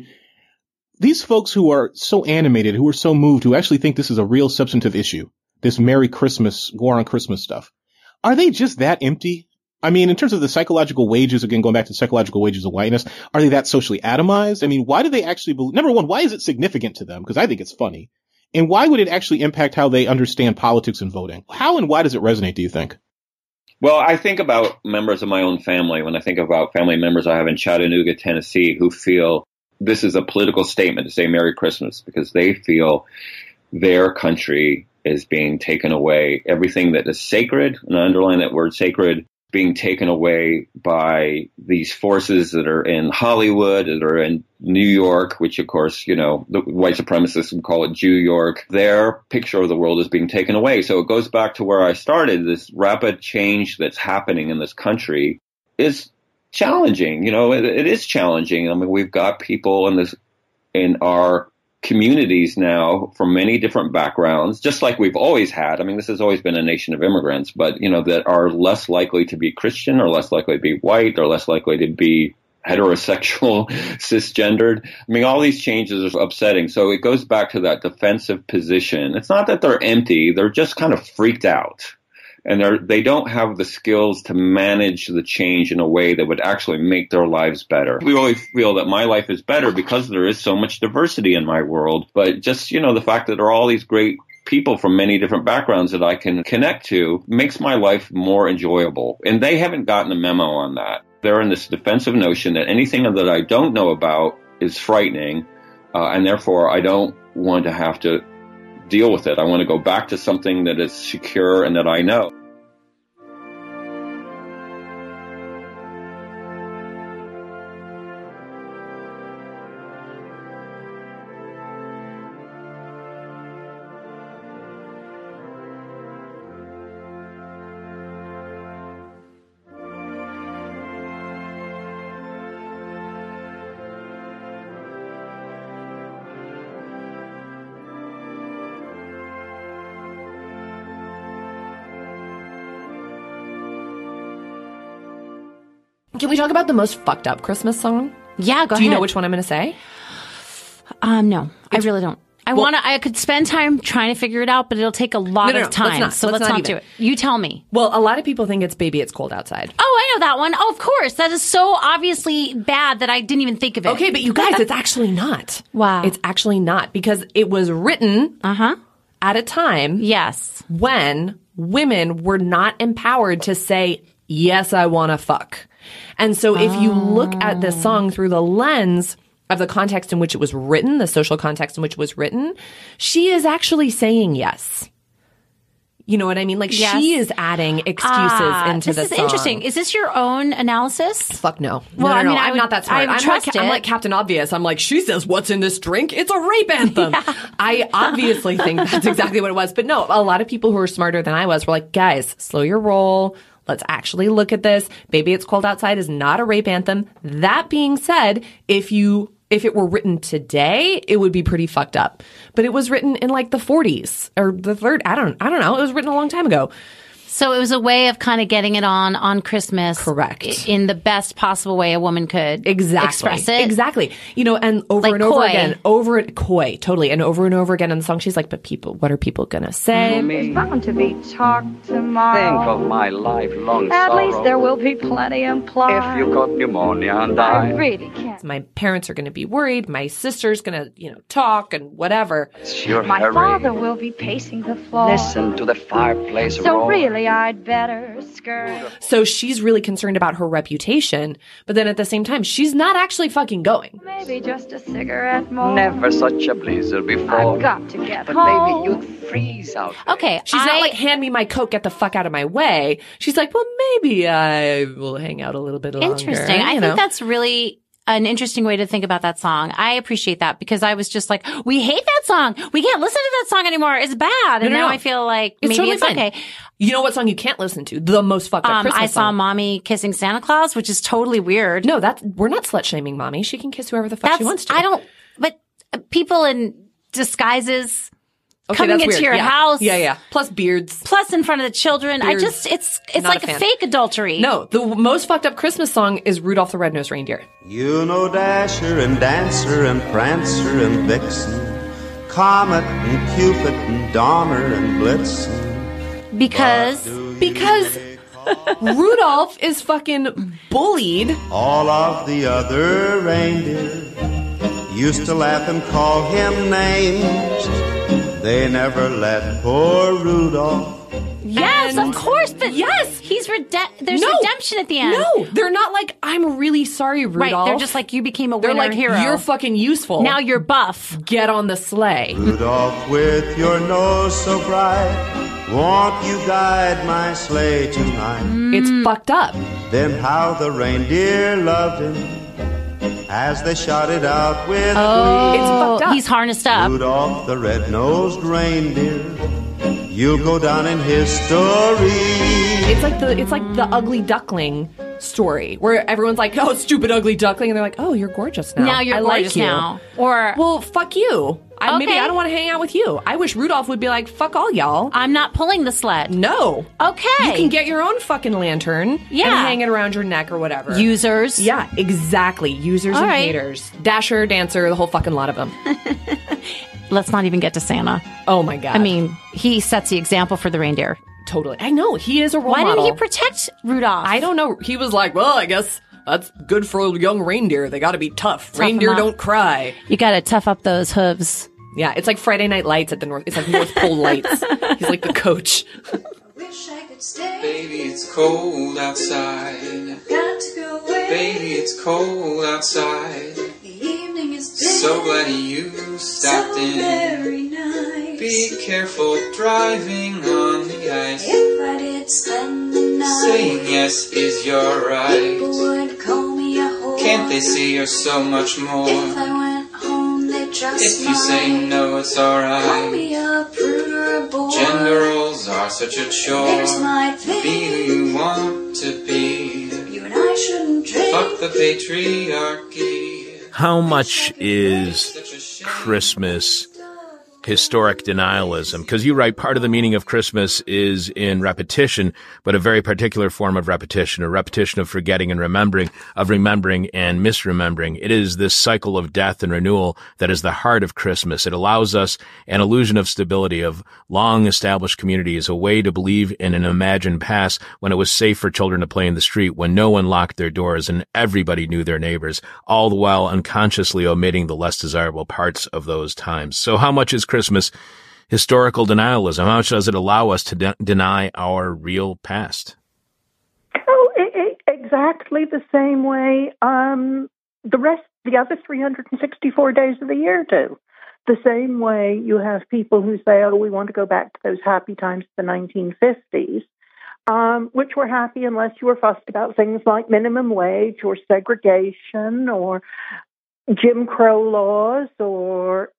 I: These folks who are so animated, who are so moved, who actually think this is a real substantive issue, this Merry Christmas, war on Christmas stuff, are they just that empty? I mean, in terms of the psychological wages, again, going back to psychological wages of whiteness, are they that socially atomized? I mean, why do they actually believe? Number one, why is it significant to them? Because I think it's funny. And why would it actually impact how they understand politics and voting? How and why does it resonate, do you think?
J: Well, I think about members of my own family when I think about family members I have in Chattanooga, Tennessee, who feel this is a political statement to say Merry Christmas because they feel their country is being taken away. Everything that is sacred, and I underline that word sacred, being taken away by these forces that are in Hollywood, that are in New York, which, of course, the white supremacists would call it Jew York. Their picture of the world is being taken away. So it goes back to where I started. This rapid change that's happening in this country is challenging. It is challenging. I mean, we've got people in our communities now from many different backgrounds, just like we've always had. I mean, this has always been a nation of immigrants, but, that are less likely to be Christian or less likely to be white or less likely to be heterosexual, cisgendered. I mean, all these changes are upsetting. So it goes back to that defensive position. It's not that they're empty. They're just kind of freaked out. And they don't have the skills to manage the change in a way that would actually make their lives better. We really feel that my life is better because there is so much diversity in my world. But just, the fact that there are all these great people from many different backgrounds that I can connect to makes my life more enjoyable. And they haven't gotten a memo on that. They're in this defensive notion that anything that I don't know about is frightening. And therefore, I don't want to have to deal with it. I want to go back to something that is secure and that I know.
K: Can we talk about the most fucked up Christmas song?
L: Yeah, go ahead.
K: Do you know which one I'm going to say?
L: No, I really don't. I could spend time trying to figure it out, but it'll take a lot of time. Let's not do it. You tell me.
K: Well, a lot of people think it's Baby It's Cold Outside.
L: Oh, I know that one. Oh, of course. That is so obviously bad that I didn't even think of it.
K: Okay, but you guys, it's actually not.
L: Wow.
K: It's actually not because it was written at a time
L: yes,
K: when women were not empowered to say, yes, I want to fuck. And so if you look at this song through the lens of the context in which it was written, the social context in which it was written, she is actually saying yes. You know what I mean? Like, she is adding excuses into the song.
L: This is interesting. Is this your own analysis?
K: Fuck no.
L: Well,
K: No,
L: I mean,
K: I'm not that smart. I'm like Captain Obvious. I'm like, she says, what's in this drink? It's a rape anthem. I obviously think that's exactly what it was. But no, a lot of people who are smarter than I was were like, guys, slow your roll. Let's actually look at this. Baby, It's Cold Outside is not a rape anthem. That being said, if it were written today, it would be pretty fucked up. But it was written in like the 40s or the third. I don't know. It was written a long time ago.
L: So it was a way of kind of getting it on Christmas.
K: Correct.
L: In the best possible way a woman could express it.
K: Exactly. You know, and over and over again, coy, totally. And over again in the song, she's like, but people, what are people going to say?
M: There's bound to be talk tomorrow.
N: Think of my lifelong
M: At
N: sorrow.
M: least there will be plenty implied.
N: If you caught pneumonia and
M: I
N: died.
M: really can't.
K: My parents are going to be worried. My sister's going to, talk and whatever.
N: Sure,
M: My
N: hurry.
M: father will be pacing the floor.
N: Listen to the fireplace
M: So
N: roar.
M: really, I'd better skirt.
K: So she's really concerned about her reputation, but then at the same time, she's not actually fucking going.
M: Maybe just a cigarette more.
N: Never such a blizzard before.
M: I've got to get
N: but
M: home.
N: baby, you'd freeze out there.
L: Okay.
K: She's not like, hand me my coat, get the fuck out of my way. She's like, well, maybe I will hang out a little bit longer.
L: Interesting. I think that's really an interesting way to think about that song. I appreciate that because I was just like, we hate that song. We can't listen to that song anymore. It's bad. And now I feel like maybe
K: totally
L: it's
K: fine.
L: okay.
K: You know what song you can't listen to? The most fucked up Christmas
L: I saw
K: song.
L: Mommy kissing Santa Claus, which is totally weird.
K: No, we're not slut shaming Mommy. She can kiss whoever the fuck she wants to.
L: But people in disguises
K: Okay,
L: coming
K: that's
L: into
K: weird.
L: your house.
K: Yeah. Plus beards.
L: Plus in front of the children.
K: Beards.
L: It's
K: Not
L: like
K: a fan.
L: fake adultery.
K: No, the most fucked up Christmas song is Rudolph the Red-Nosed Reindeer.
O: You know Dasher and Dancer and Prancer and Vixen, Comet and Cupid and Donner and Blitzen.
L: Because
K: Rudolph is fucking bullied.
O: All of the other reindeer used to laugh and call him names. They never let poor Rudolph.
L: Yes, of course. But
K: yes,
L: there's redemption at the end.
K: No, they're not like, I'm really sorry, Rudolph.
L: Right, they're just like, you became a
K: They're
L: winner
K: like,
L: hero.
K: you're fucking useful.
L: Now you're buff.
K: Get on the sleigh.
O: Rudolph, with your nose so bright, won't you guide my sleigh tonight?
K: It's fucked up.
O: Then how the reindeer loved him as they shouted out with
L: glee.
K: It's fucked up.
L: He's harnessed up.
O: Rudolph the red-nosed reindeer, you'll go down in history.
K: It's like the ugly duckling story where everyone's like, oh, stupid ugly duckling, and they're like, oh, you're gorgeous now.
L: Now you're
K: I
L: gorgeous
K: like you.
L: now. Or
K: well, fuck you. Maybe I don't want to hang out with you. I wish Rudolph would be like, fuck all y'all.
L: I'm not pulling the sled.
K: No.
L: Okay.
K: You can get your own fucking lantern and hang it around your neck or whatever.
L: Users.
K: Yeah, exactly. Users
L: All
K: and
L: right.
K: haters. Dasher, Dancer, the whole fucking lot of them.
L: Let's not even get to Santa.
K: Oh my God.
L: I mean, he sets the example for the reindeer.
K: Totally. I know. He is a role
L: Why
K: model.
L: didn't he protect Rudolph?
K: I don't know. He was like, well, I guess that's good for young reindeer. They got to be tough. Reindeer don't cry.
L: You got to tough up those hooves.
K: Yeah, it's like Friday Night Lights at the North. It's like North Pole Lights. He's like the coach.
P: Wish I could stay. Baby, it's cold outside. Got to go away. Baby, it's cold outside. The evening is big. So glad you stopped in. Very nice. Be careful driving on the ice. If I did spend the night, saying yes is your right. People would call me a whore. Can't they see you're so much more? If I went home, they'd just if you say no, it's alright. Call me a prude or a boy. Gender roles are such a chore. There's my thing. Be who you want to be. You and I shouldn't drink. Fuck the patriarchy.
C: How much is Christmas historic denialism? Because you write part of the meaning of Christmas is in repetition, but a very particular form of repetition, a repetition of forgetting and remembering, of remembering and misremembering. It is this cycle of death and renewal that is the heart of Christmas. It allows us an illusion of stability, of long established communities, a way to believe in an imagined past when it was safe for children to play in the street, when no one locked their doors and everybody knew their neighbors, all the while unconsciously omitting the less desirable parts of those times. So how much is Christmas historical denialism? How much does it allow us to deny our real past?
D: Oh, exactly the same way the other 364 days of the year do. The same way you have people who say, oh, we want to go back to those happy times of the 1950s, which were happy unless you were fussed about things like minimum wage or segregation or Jim Crow laws or,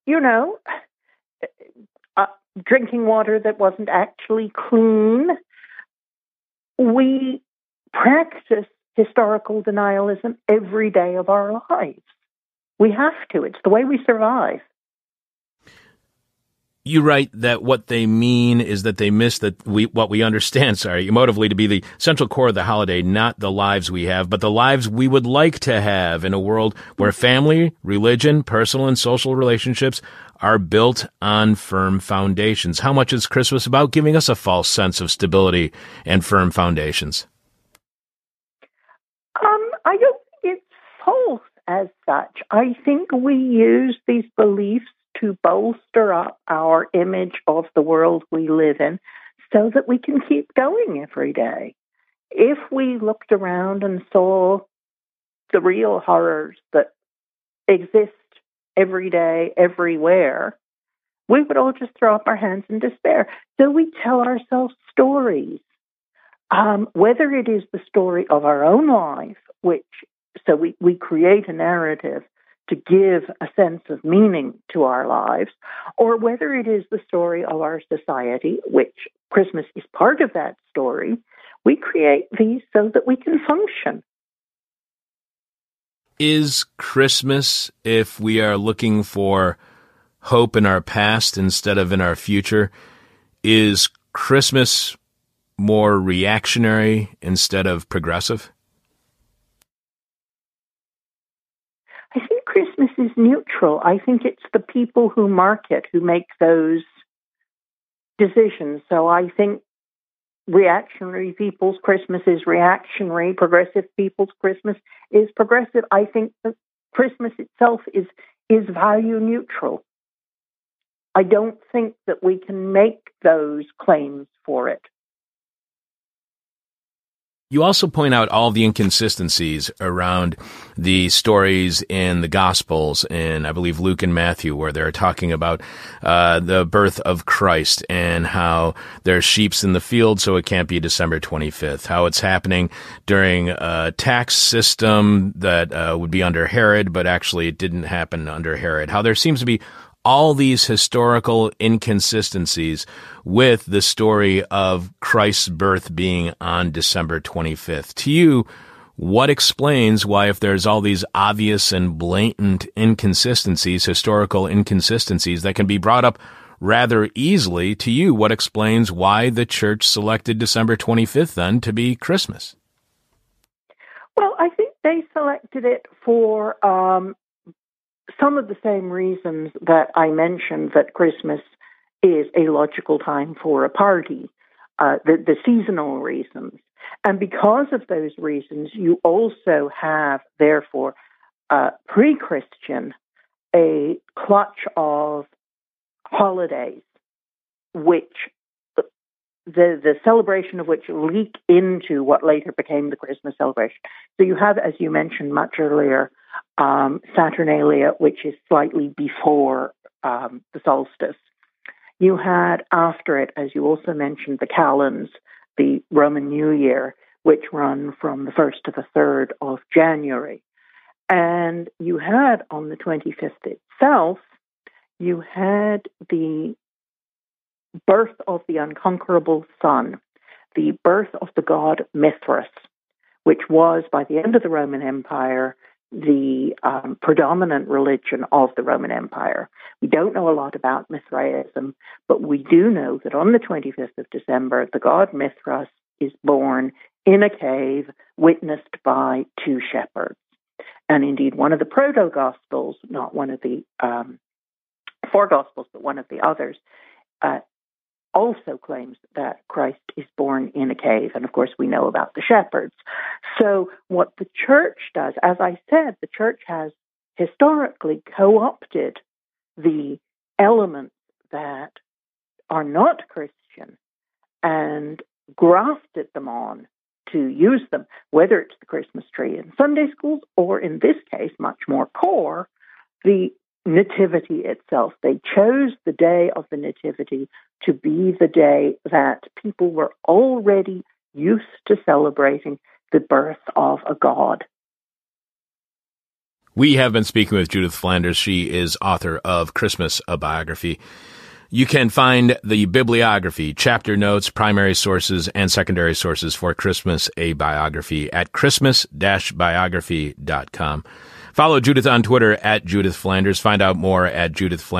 D: drinking water that wasn't actually clean. We practice historical denialism every day of our lives. We have to. It's the way we survive.
C: You write that what they mean is that they miss what we understand, emotively to be the central core of the holiday, not the lives we have, but the lives we would like to have in a world where family, religion, personal and social relationships are built on firm foundations. How much is Christmas about giving us a false sense of stability and firm foundations?
D: I don't think it's false as such. I think we use these beliefs to bolster up our image of the world we live in so that we can keep going every day. If we looked around and saw the real horrors that exist every day, everywhere, we would all just throw up our hands in despair. So we tell ourselves stories, whether it is the story of our own life, so we create a narrative to give a sense of meaning to our lives, or whether it is the story of our society, which Christmas is part of that story. We create these so that we can function.
C: Is Christmas, if we are looking for hope in our past instead of in our future, is Christmas more reactionary instead of progressive?
D: I think Christmas is neutral. I think it's the people who market who make those decisions. So I think reactionary people's Christmas is reactionary. Progressive people's Christmas is progressive. I think that Christmas itself is value neutral. I don't think that we can make those claims for it.
C: You also point out all the inconsistencies around the stories in the Gospels in, I believe, Luke and Matthew, where they're talking about the birth of Christ and how there's sheep in the field, so it can't be December 25th, how it's happening during a tax system that would be under Herod, but actually it didn't happen under Herod, how there seems to be all these historical inconsistencies with the story of Christ's birth being on December 25th. To you, what explains why, if there's all these obvious and blatant inconsistencies, historical inconsistencies that can be brought up rather easily, to you, what explains why the church selected December 25th then to be Christmas?
D: Well, I think they selected it for some of the same reasons that I mentioned, that Christmas is a logical time for a party, the seasonal reasons. And because of those reasons, you also have, therefore, pre-Christian, a clutch of holidays, which the celebration of which leak into what later became the Christmas celebration. So you have, as you mentioned much earlier, Saturnalia, which is slightly before the solstice. You had after it, as you also mentioned, the Calends, the Roman New Year, which run from the 1st to the 3rd of January. And you had on the 25th itself, you had the birth of the unconquerable sun, the birth of the god Mithras, which was, by the end of the Roman Empire, the predominant religion of the Roman Empire. We don't know a lot about Mithraism, but we do know that on the 25th of December, the god Mithras is born in a cave, witnessed by two shepherds. And indeed, one of the proto-Gospels, not one of the four Gospels, but one of the others, also claims that Christ is born in a cave. And of course, we know about the shepherds. So what the church does, as I said, the church has historically co-opted the elements that are not Christian and grafted them on to use them, whether it's the Christmas tree in Sunday schools or, in this case, much more core, the Nativity itself. They chose the day of the Nativity to be the day that people were already used to celebrating the birth of a god.
C: We have been speaking with Judith Flanders. She is author of Christmas, a Biography. You can find the bibliography, chapter notes, primary sources, and secondary sources for Christmas, a Biography at christmas-biography.com. Follow Judith on Twitter at Judith Flanders. Find out more at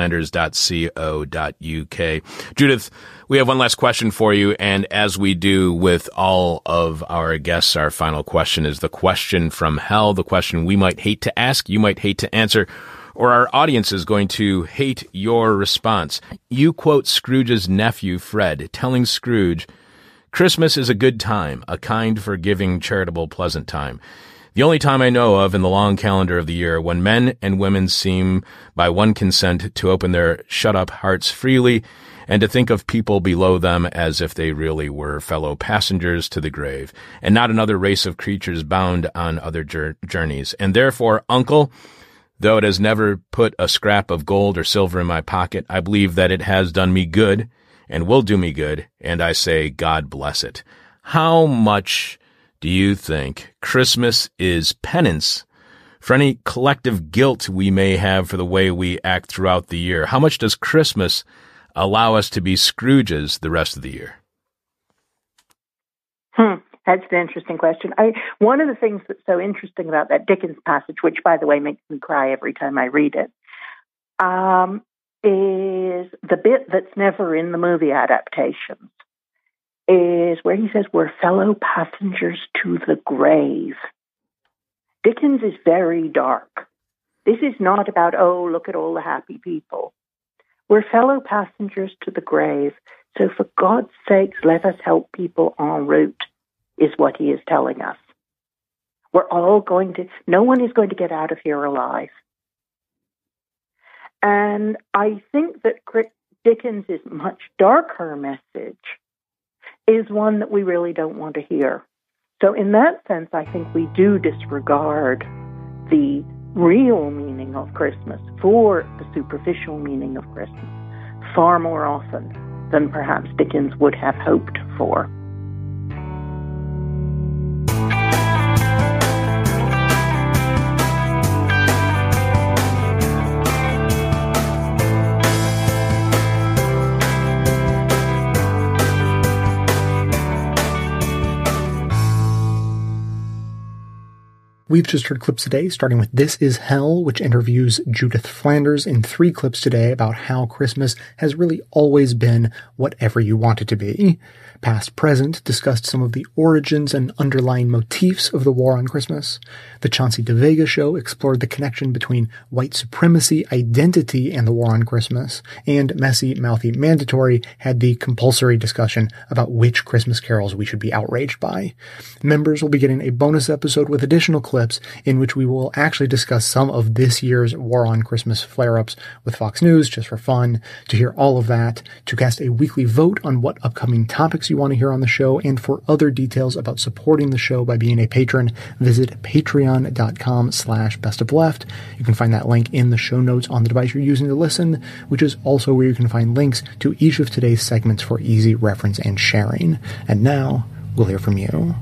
C: judithflanders.co.uk. Judith, we have one last question for you, and as we do with all of our guests, our final question is the question from hell, the question we might hate to ask, you might hate to answer, or our audience is going to hate your response. You quote Scrooge's nephew, Fred, telling Scrooge, "Christmas is a good time, a kind, forgiving, charitable, pleasant time. The only time I know of in the long calendar of the year when men and women seem by one consent to open their shut-up hearts freely and to think of people below them as if they really were fellow passengers to the grave, and not another race of creatures bound on other journeys. And therefore, Uncle, though it has never put a scrap of gold or silver in my pocket, I believe that it has done me good and will do me good, and I say, God bless it." How much do you think Christmas is penance for any collective guilt we may have for the way we act throughout the year? How much does Christmas allow us to be Scrooges the rest of the year?
D: That's an interesting question. One of the things that's so interesting about that Dickens passage, which, by the way, makes me cry every time I read it, is the bit that's never in the movie adaptations, is where he says, "We're fellow passengers to the grave." Dickens is very dark. This is not about, oh, look at all the happy people. We're fellow passengers to the grave, so for God's sakes, let us help people en route, is what he is telling us. We're all no one is going to get out of here alive. And I think that Dickens' much darker message is one that we really don't want to hear. So in that sense, I think we do disregard the real meaning of Christmas for the superficial meaning of Christmas far more often than perhaps Dickens would have hoped for.
B: We've just heard clips today, starting with This Is Hell, which interviews Judith Flanders, in 3 clips today about how Christmas has really always been whatever you want it to be. Past Present discussed some of the origins and underlying motifs of the war on Christmas. The Chauncey DeVega Show explored the connection between white supremacy, identity, and the war on Christmas. And Messy, Mouthy, Mandatory had the compulsory discussion about which Christmas carols we should be outraged by. Members will be getting a bonus episode with additional clips in which we will actually discuss some of this year's war on Christmas flare-ups with Fox News, just for fun. To hear all of that, to cast a weekly vote on what upcoming topics you want to hear on the show, and for other details about supporting the show by being a patron, visit patreon.com/bestofleft. You can find that link in the show notes on the device you're using to listen, which is also where you can find links to each of today's segments for easy reference and sharing. And now, we'll hear from you.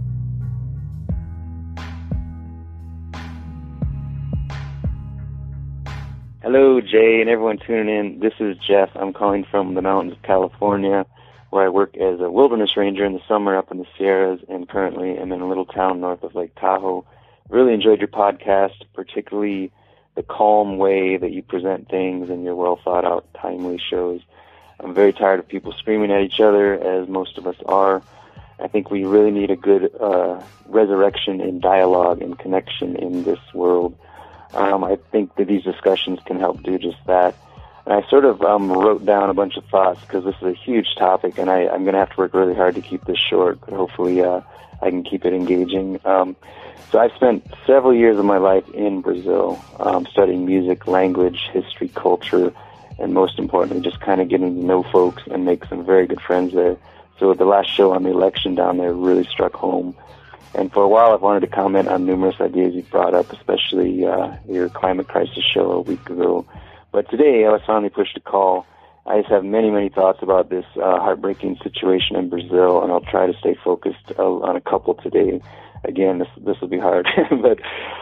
Q: Hello, Jay, and everyone tuning in. This is Jeff. I'm calling from the mountains of California, where I work as a wilderness ranger in the summer up in the Sierras, and currently am in a little town north of Lake Tahoe. Really enjoyed your podcast, particularly the calm way that you present things and your well-thought-out, timely shows. I'm very tired of people screaming at each other, as most of us are. I think we really need a good resurrection in dialogue and connection in this world. I think that these discussions can help do just that. And I sort of wrote down a bunch of thoughts because this is a huge topic, and I'm going to have to work really hard to keep this short, but hopefully I can keep it engaging. So I've spent several years of my life in Brazil studying music, language, history, culture, and most importantly, just kind of getting to know folks and make some very good friends there. So the last show on the election down there really struck home. And for a while, I've wanted to comment on numerous ideas you brought up, especially your climate crisis show a week ago. But today, I was finally pushed to call. I just have many, many thoughts about this heartbreaking situation in Brazil, and I'll try to stay focused on a couple today. Again, this will be hard. But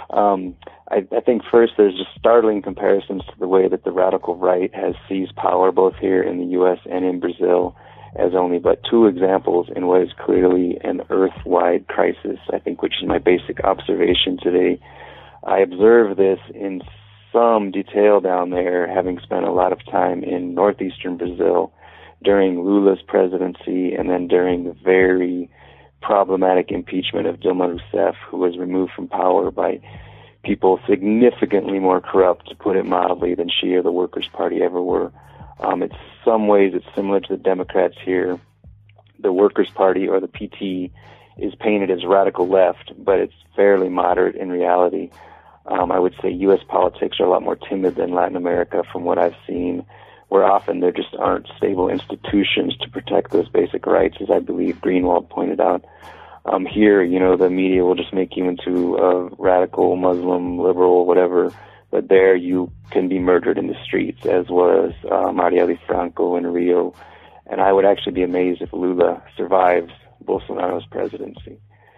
Q: I think first there's just startling comparisons to the way that the radical right has seized power both here in the U.S. and in Brazil, as only but two examples in what is clearly an earth-wide crisis, I think, which is my basic observation today. I observe this in some detail down there, having spent a lot of time in northeastern Brazil during Lula's presidency and then during the very problematic impeachment of Dilma Rousseff, who was removed from power by people significantly more corrupt, to put it mildly, than she or the Workers' Party ever were. In some ways, it's similar to the Democrats here. The Workers' Party, or the PT, is painted as radical left, but it's fairly moderate in reality. I would say U.S. politics are a lot more timid than Latin America from what I've seen, where often there just aren't stable institutions to protect those basic rights, as I believe Greenwald pointed out. Here, the media will just make you into a radical Muslim, liberal, whatever, but there you can be murdered in the streets, as was Marielle Franco in Rio. And I would actually be amazed if Lula survives Bolsonaro's presidency.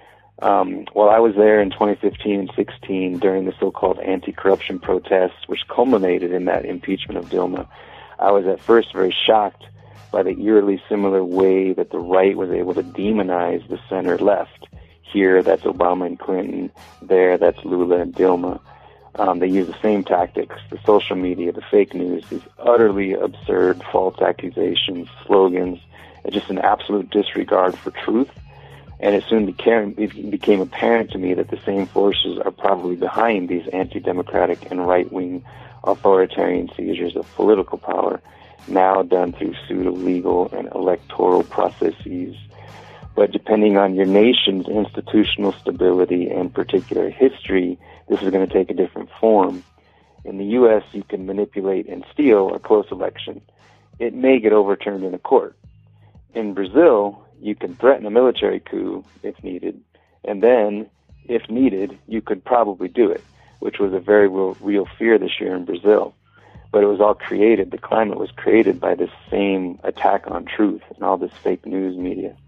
Q: While I was there in 2015 and 16 during the so-called anti-corruption protests, which culminated in that impeachment of Dilma, I was at first very shocked by the eerily similar way that the right was able to demonize the center left. Here, that's Obama and Clinton. There, that's Lula and Dilma. They use the same tactics, the social media, the fake news, these utterly absurd false accusations, slogans, and just an absolute disregard for truth. And it soon became apparent to me that the same forces are probably behind these anti-democratic and right-wing authoritarian seizures of political power, now done through pseudo-legal and electoral processes. But depending on your nation's institutional stability and particular history, this is going to take a different form. In the U.S., you can manipulate and steal a close election. It may get overturned in a court. In Brazil, you can threaten a military coup if needed, and then, if needed, you could probably do it, which was a very real fear this year in Brazil. But it was all created, the climate was created by this same attack on truth and all this fake news media.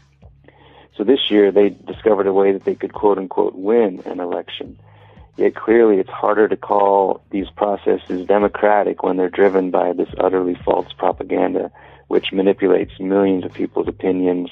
Q: So this year, they discovered a way that they could, quote-unquote, win an election. Yet clearly it's harder to call these processes democratic when they're driven by this utterly false propaganda, which manipulates millions of people's opinions.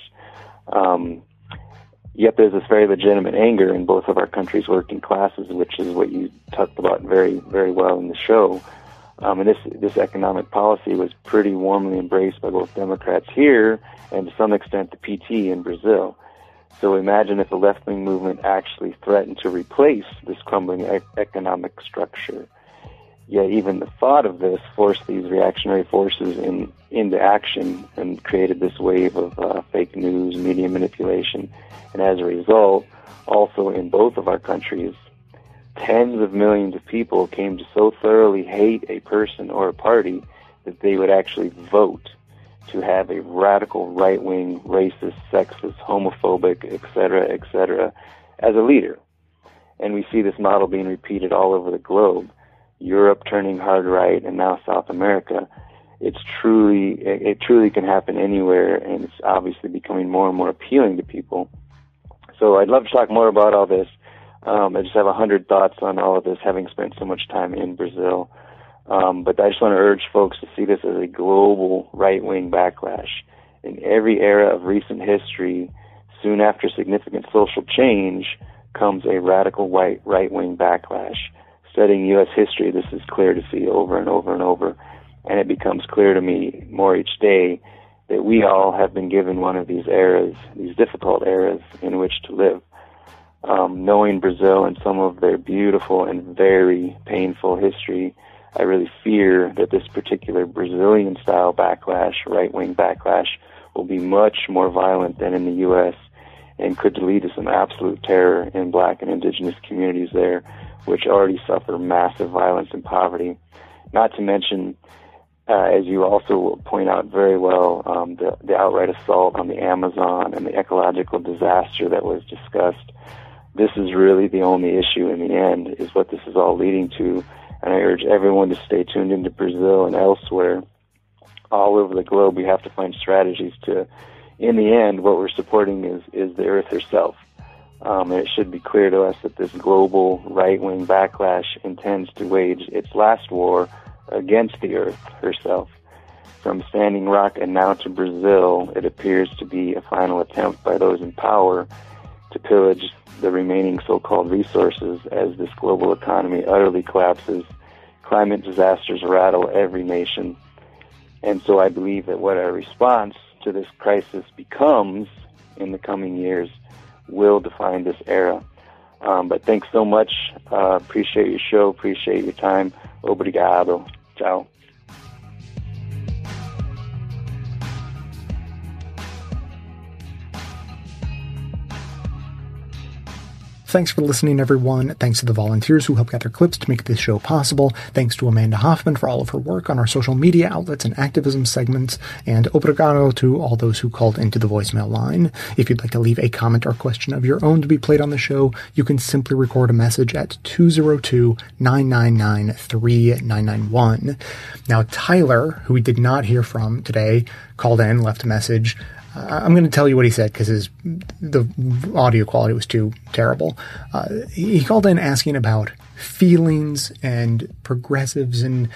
Q: Yet there's this very legitimate anger in both of our country's working classes, which is what you talked about very, very well in the show. And this economic policy was pretty warmly embraced by both Democrats here and to some extent the PT in Brazil. So imagine if the left-wing movement actually threatened to replace this crumbling economic structure. Yet even the thought of this forced these reactionary forces into action and created this wave of fake news, media manipulation. And as a result, also in both of our countries, tens of millions of people came to so thoroughly hate a person or a party that they would actually vote to have a radical right-wing, racist, sexist, homophobic, etc., as a leader. And we see this model being repeated all over the globe. Europe turning hard right, and now South America. It truly can happen anywhere, and it's obviously becoming more and more appealing to people. So I'd love to talk more about all this. I just have 100 thoughts on all of this, having spent so much time in Brazil. But I just want to urge folks to see this as a global right-wing backlash. In every era of recent history, soon after significant social change, comes a radical right-wing backlash. Studying U.S. history, this is clear to see over and over and over. And it becomes clear to me more each day that we all have been given one of these eras, these difficult eras in which to live. Knowing Brazil and some of their beautiful and very painful history, I really fear that this particular Brazilian-style backlash, right-wing backlash, will be much more violent than in the U.S. and could lead to some absolute terror in black and indigenous communities there, which already suffer massive violence and poverty. Not to mention, as you also point out very well, the outright assault on the Amazon and the ecological disaster that was discussed. This is really the only issue in the end, is what this is all leading to. And I urge everyone to stay tuned into Brazil and elsewhere. All over the globe, we have to find strategies to, in the end, what we're supporting is the earth herself. And it should be clear to us that this global right-wing backlash intends to wage its last war against the earth herself. From Standing Rock and now to Brazil, it appears to be a final attempt by those in power to pillage the remaining so-called resources as this global economy utterly collapses. Climate disasters rattle every nation. And so I believe that what our response to this crisis becomes in the coming years will define this era. But thanks so much. Appreciate your show. Appreciate your time. Obrigado. Ciao.
B: Thanks for listening, everyone. Thanks to the volunteers who helped gather clips to make this show possible. Thanks to Amanda Hoffman for all of her work on our social media outlets and activism segments. And obrigado to all those who called into the voicemail line. If you'd like to leave a comment or question of your own to be played on the show, you can simply record a message at 202-999-3991. Now, Tyler, who we did not hear from today, called in, left a message. I'm going to tell you what he said because the audio quality was too terrible. He called in asking about feelings and progressives, and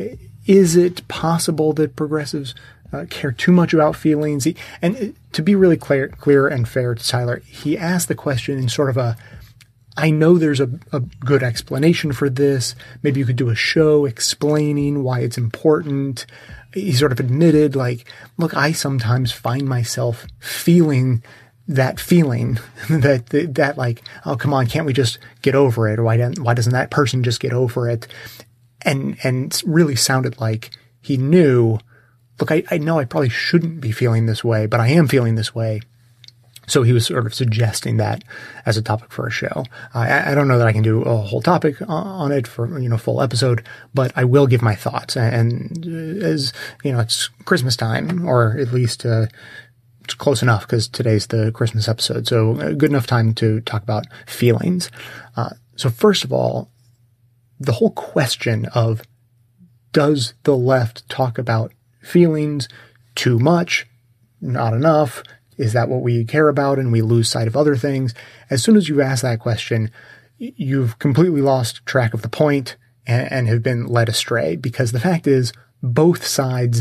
B: is it possible that progressives care too much about feelings? And to be really clear and fair to Tyler, he asked the question in sort of I know there's a good explanation for this. Maybe you could do a show explaining why it's important. He sort of admitted, like, look, I sometimes find myself feeling that feeling that like, oh, come on, can't we just get over it? Or why doesn't that person just get over it? And it really sounded like he knew, look, I know I probably shouldn't be feeling this way, but I am feeling this way. So he was sort of suggesting that as a topic for a show. I don't know that I can do a whole topic on it for, full episode, but I will give my thoughts. And as, it's Christmas time, or at least, it's close enough because today's the Christmas episode. So good enough time to talk about feelings. So first of all, the whole question of, does the left talk about feelings too much, not enough? Is that what we care about and we lose sight of other things? As soon as you ask that question, you've completely lost track of the point and have been led astray, because the fact is both sides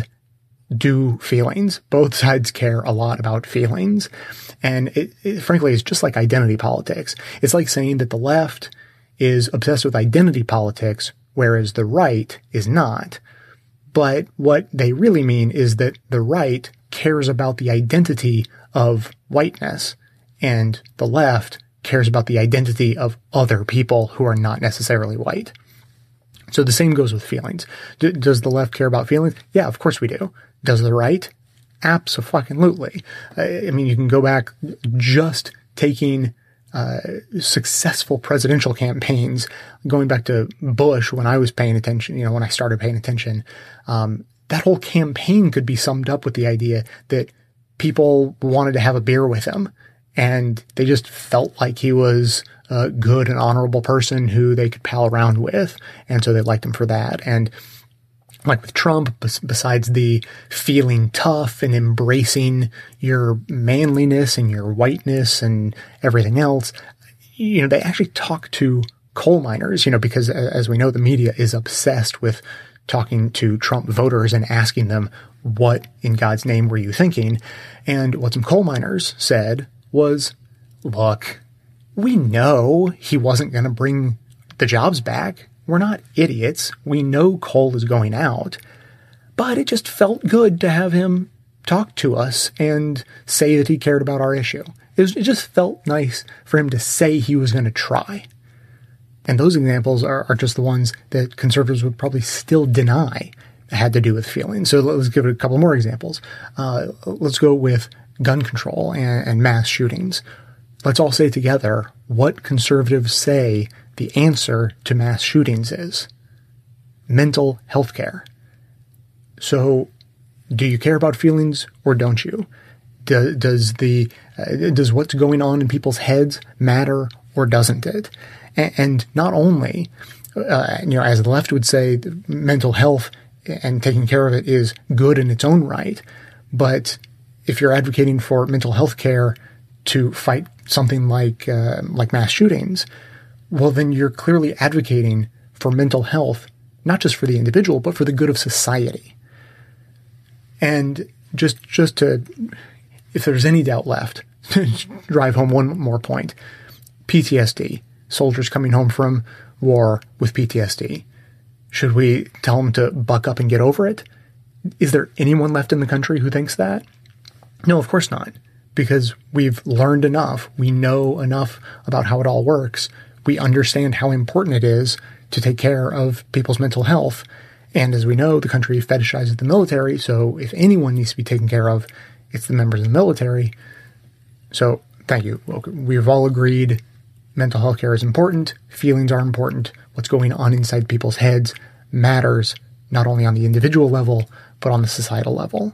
B: do feelings. Both sides care a lot about feelings. And it frankly is just like identity politics. It's like saying that the left is obsessed with identity politics, whereas the right is not. But what they really mean is that the right cares about the identity of whiteness, and the left cares about the identity of other people who are not necessarily white. So the same goes with feelings. Does the left care about feelings? Yeah, of course we do. Does the right? Abso-fucking-lutely. I mean, you can go back just taking successful presidential campaigns, going back to Bush when I was paying attention, when I started paying attention. That whole campaign could be summed up with the idea that people wanted to have a beer with him, and they just felt like he was a good and honorable person who they could pal around with, and so they liked him for that. And like with Trump, besides the feeling tough and embracing your manliness and your whiteness and everything else, they actually talk to coal miners, because as we know, the media is obsessed with talking to Trump voters and asking them, what in God's name were you thinking? And what some coal miners said was, look, we know he wasn't going to bring the jobs back. We're not idiots. We know coal is going out. But it just felt good to have him talk to us and say that he cared about our issue. It just felt nice for him to say he was going to try. And those examples are just the ones that conservatives would probably still deny had to do with feelings. So let's give it a couple more examples. Let's go with gun control and mass shootings. Let's all say together what conservatives say the answer to mass shootings is. Mental health care. So do you care about feelings or don't you? Does what's going on in people's heads matter or doesn't it? And not only, as the left would say, mental health and taking care of it is good in its own right, but if you're advocating for mental health care to fight something like mass shootings, well, then you're clearly advocating for mental health, not just for the individual, but for the good of society. And just to, if there's any doubt left, to drive home one more point, PTSD, soldiers coming home from war with PTSD. Should we tell them to buck up and get over it? Is there anyone left in the country who thinks that? No, of course not, because we've learned enough. We know enough about how it all works. We understand how important it is to take care of people's mental health. And as we know, the country fetishizes the military, so if anyone needs to be taken care of, it's the members of the military. So, thank you. We've all agreed mental health care is important, feelings are important, what's going on inside people's heads matters, not only on the individual level, but on the societal level.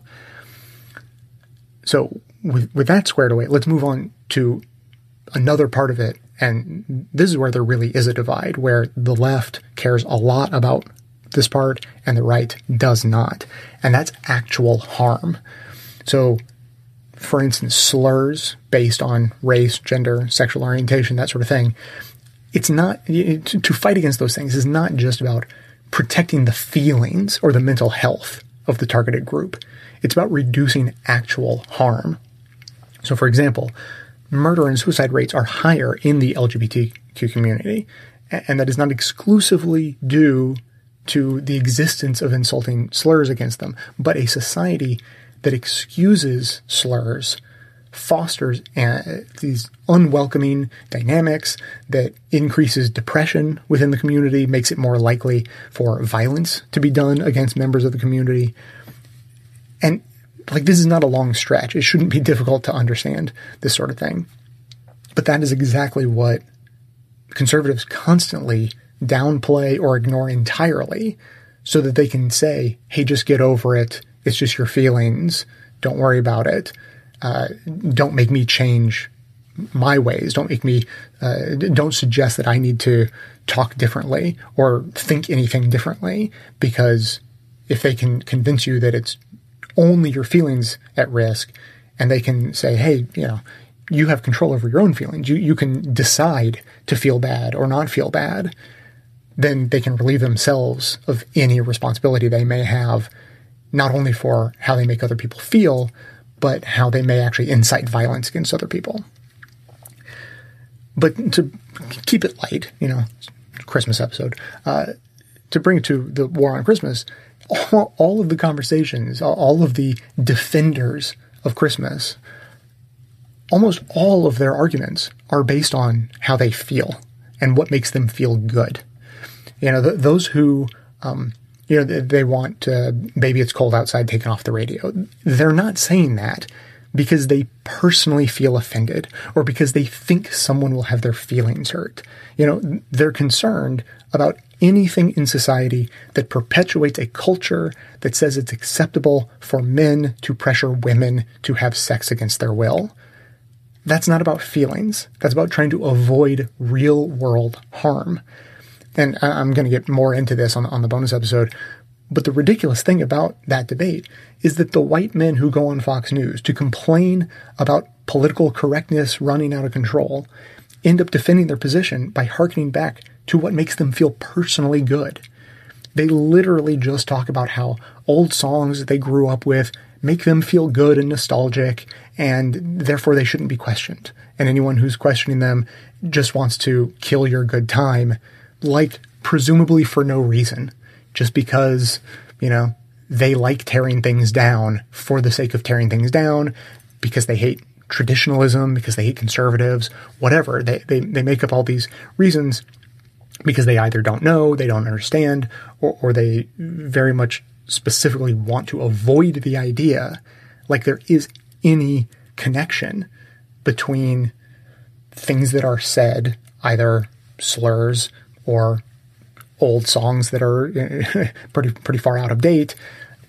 B: So, with that squared away, let's move on to another part of it, and this is where there really is a divide, where the left cares a lot about this part and the right does not, and that's actual harm. So, for instance, slurs based on race, gender, sexual orientation, that sort of thing, it's not, to fight against those things is not just about protecting the feelings or the mental health of the targeted group. It's about reducing actual harm. So, for example, murder and suicide rates are higher in the LGBTQ community, and that is not exclusively due to the existence of insulting slurs against them, but a society that excuses slurs fosters these unwelcoming dynamics that increases depression within the community, makes it more likely for violence to be done against members of the community. And this is not a long stretch. It shouldn't be difficult to understand this sort of thing. But that is exactly what conservatives constantly downplay or ignore entirely so that they can say, hey, just get over it. It's just your feelings. Don't worry about it. Don't make me change my ways. Don't make me, don't suggest that I need to talk differently or think anything differently, because if they can convince you that it's only your feelings at risk, and they can say, hey, you have control over your own feelings. You can decide to feel bad or not feel bad. Then they can relieve themselves of any responsibility they may have, not only for how they make other people feel, but how they may actually incite violence against other people. But to keep it light, Christmas episode, to bring it to the war on Christmas, all of the conversations, all of the defenders of Christmas, almost all of their arguments are based on how they feel and what makes them feel good. Those who, they want Baby It's Cold Outside taken off the radio. They're not saying that because they personally feel offended or because they think someone will have their feelings hurt. They're concerned about anything in society that perpetuates a culture that says it's acceptable for men to pressure women to have sex against their will. That's not about feelings. That's about trying to avoid real-world harm. And I'm going to get more into this on the bonus episode, but the ridiculous thing about that debate is that the white men who go on Fox News to complain about political correctness running out of control end up defending their position by hearkening back to what makes them feel personally good. They literally just talk about how old songs that they grew up with make them feel good and nostalgic, and therefore they shouldn't be questioned. And anyone who's questioning them just wants to kill your good time, presumably for no reason, just because, they like tearing things down for the sake of tearing things down, because they hate traditionalism, because they hate conservatives, whatever. They make up all these reasons because they either don't know, they don't understand, or they very much specifically want to avoid the idea there is any connection between things that are said, either slurs or old songs that are pretty far out of date,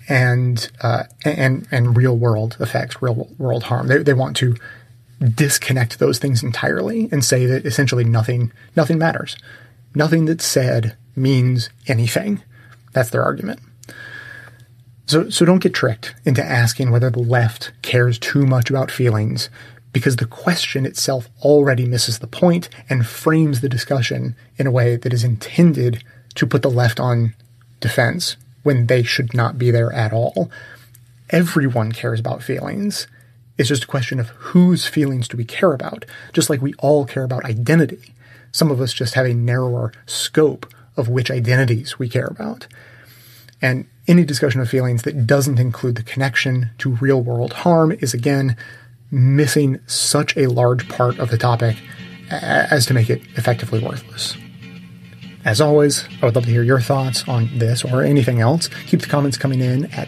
B: and real world effects, real world harm. They want to disconnect those things entirely and say that essentially nothing matters. Nothing that's said means anything. That's their argument. So don't get tricked into asking whether the left cares too much about feelings, because the question itself already misses the point and frames the discussion in a way that is intended to put the left on defense when they should not be there at all. Everyone cares about feelings. It's just a question of whose feelings do we care about, just like we all care about identity. Some of us just have a narrower scope of which identities we care about. And any discussion of feelings that doesn't include the connection to real-world harm is, again, missing such a large part of the topic as to make it effectively worthless. As always, I would love to hear your thoughts on this or anything else. Keep the comments coming in at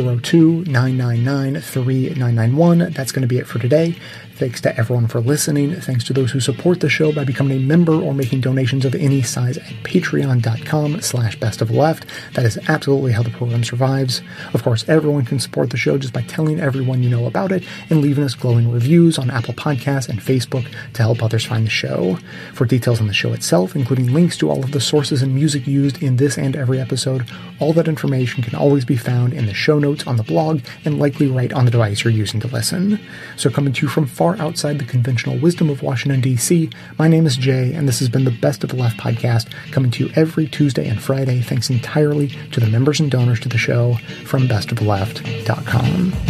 B: 202-999-3991. That's going to be it for today. Thanks to everyone for listening. Thanks to those who support the show by becoming a member or making donations of any size at patreon.com/bestofleft. That is absolutely how the program survives. Of course, everyone can support the show just by telling everyone you know about it and leaving us glowing reviews on Apple Podcasts and Facebook to help others find the show. For details on the show itself, including links to all of the sources and music used in this and every episode, all that information can always be found in the show notes on the blog and likely right on the device you're using to listen. So coming to you from far outside the conventional wisdom of Washington, D.C., my name is Jay, and this has been the Best of the Left podcast, coming to you every Tuesday and Friday, thanks entirely to the members and donors to the show from bestoftheleft.com.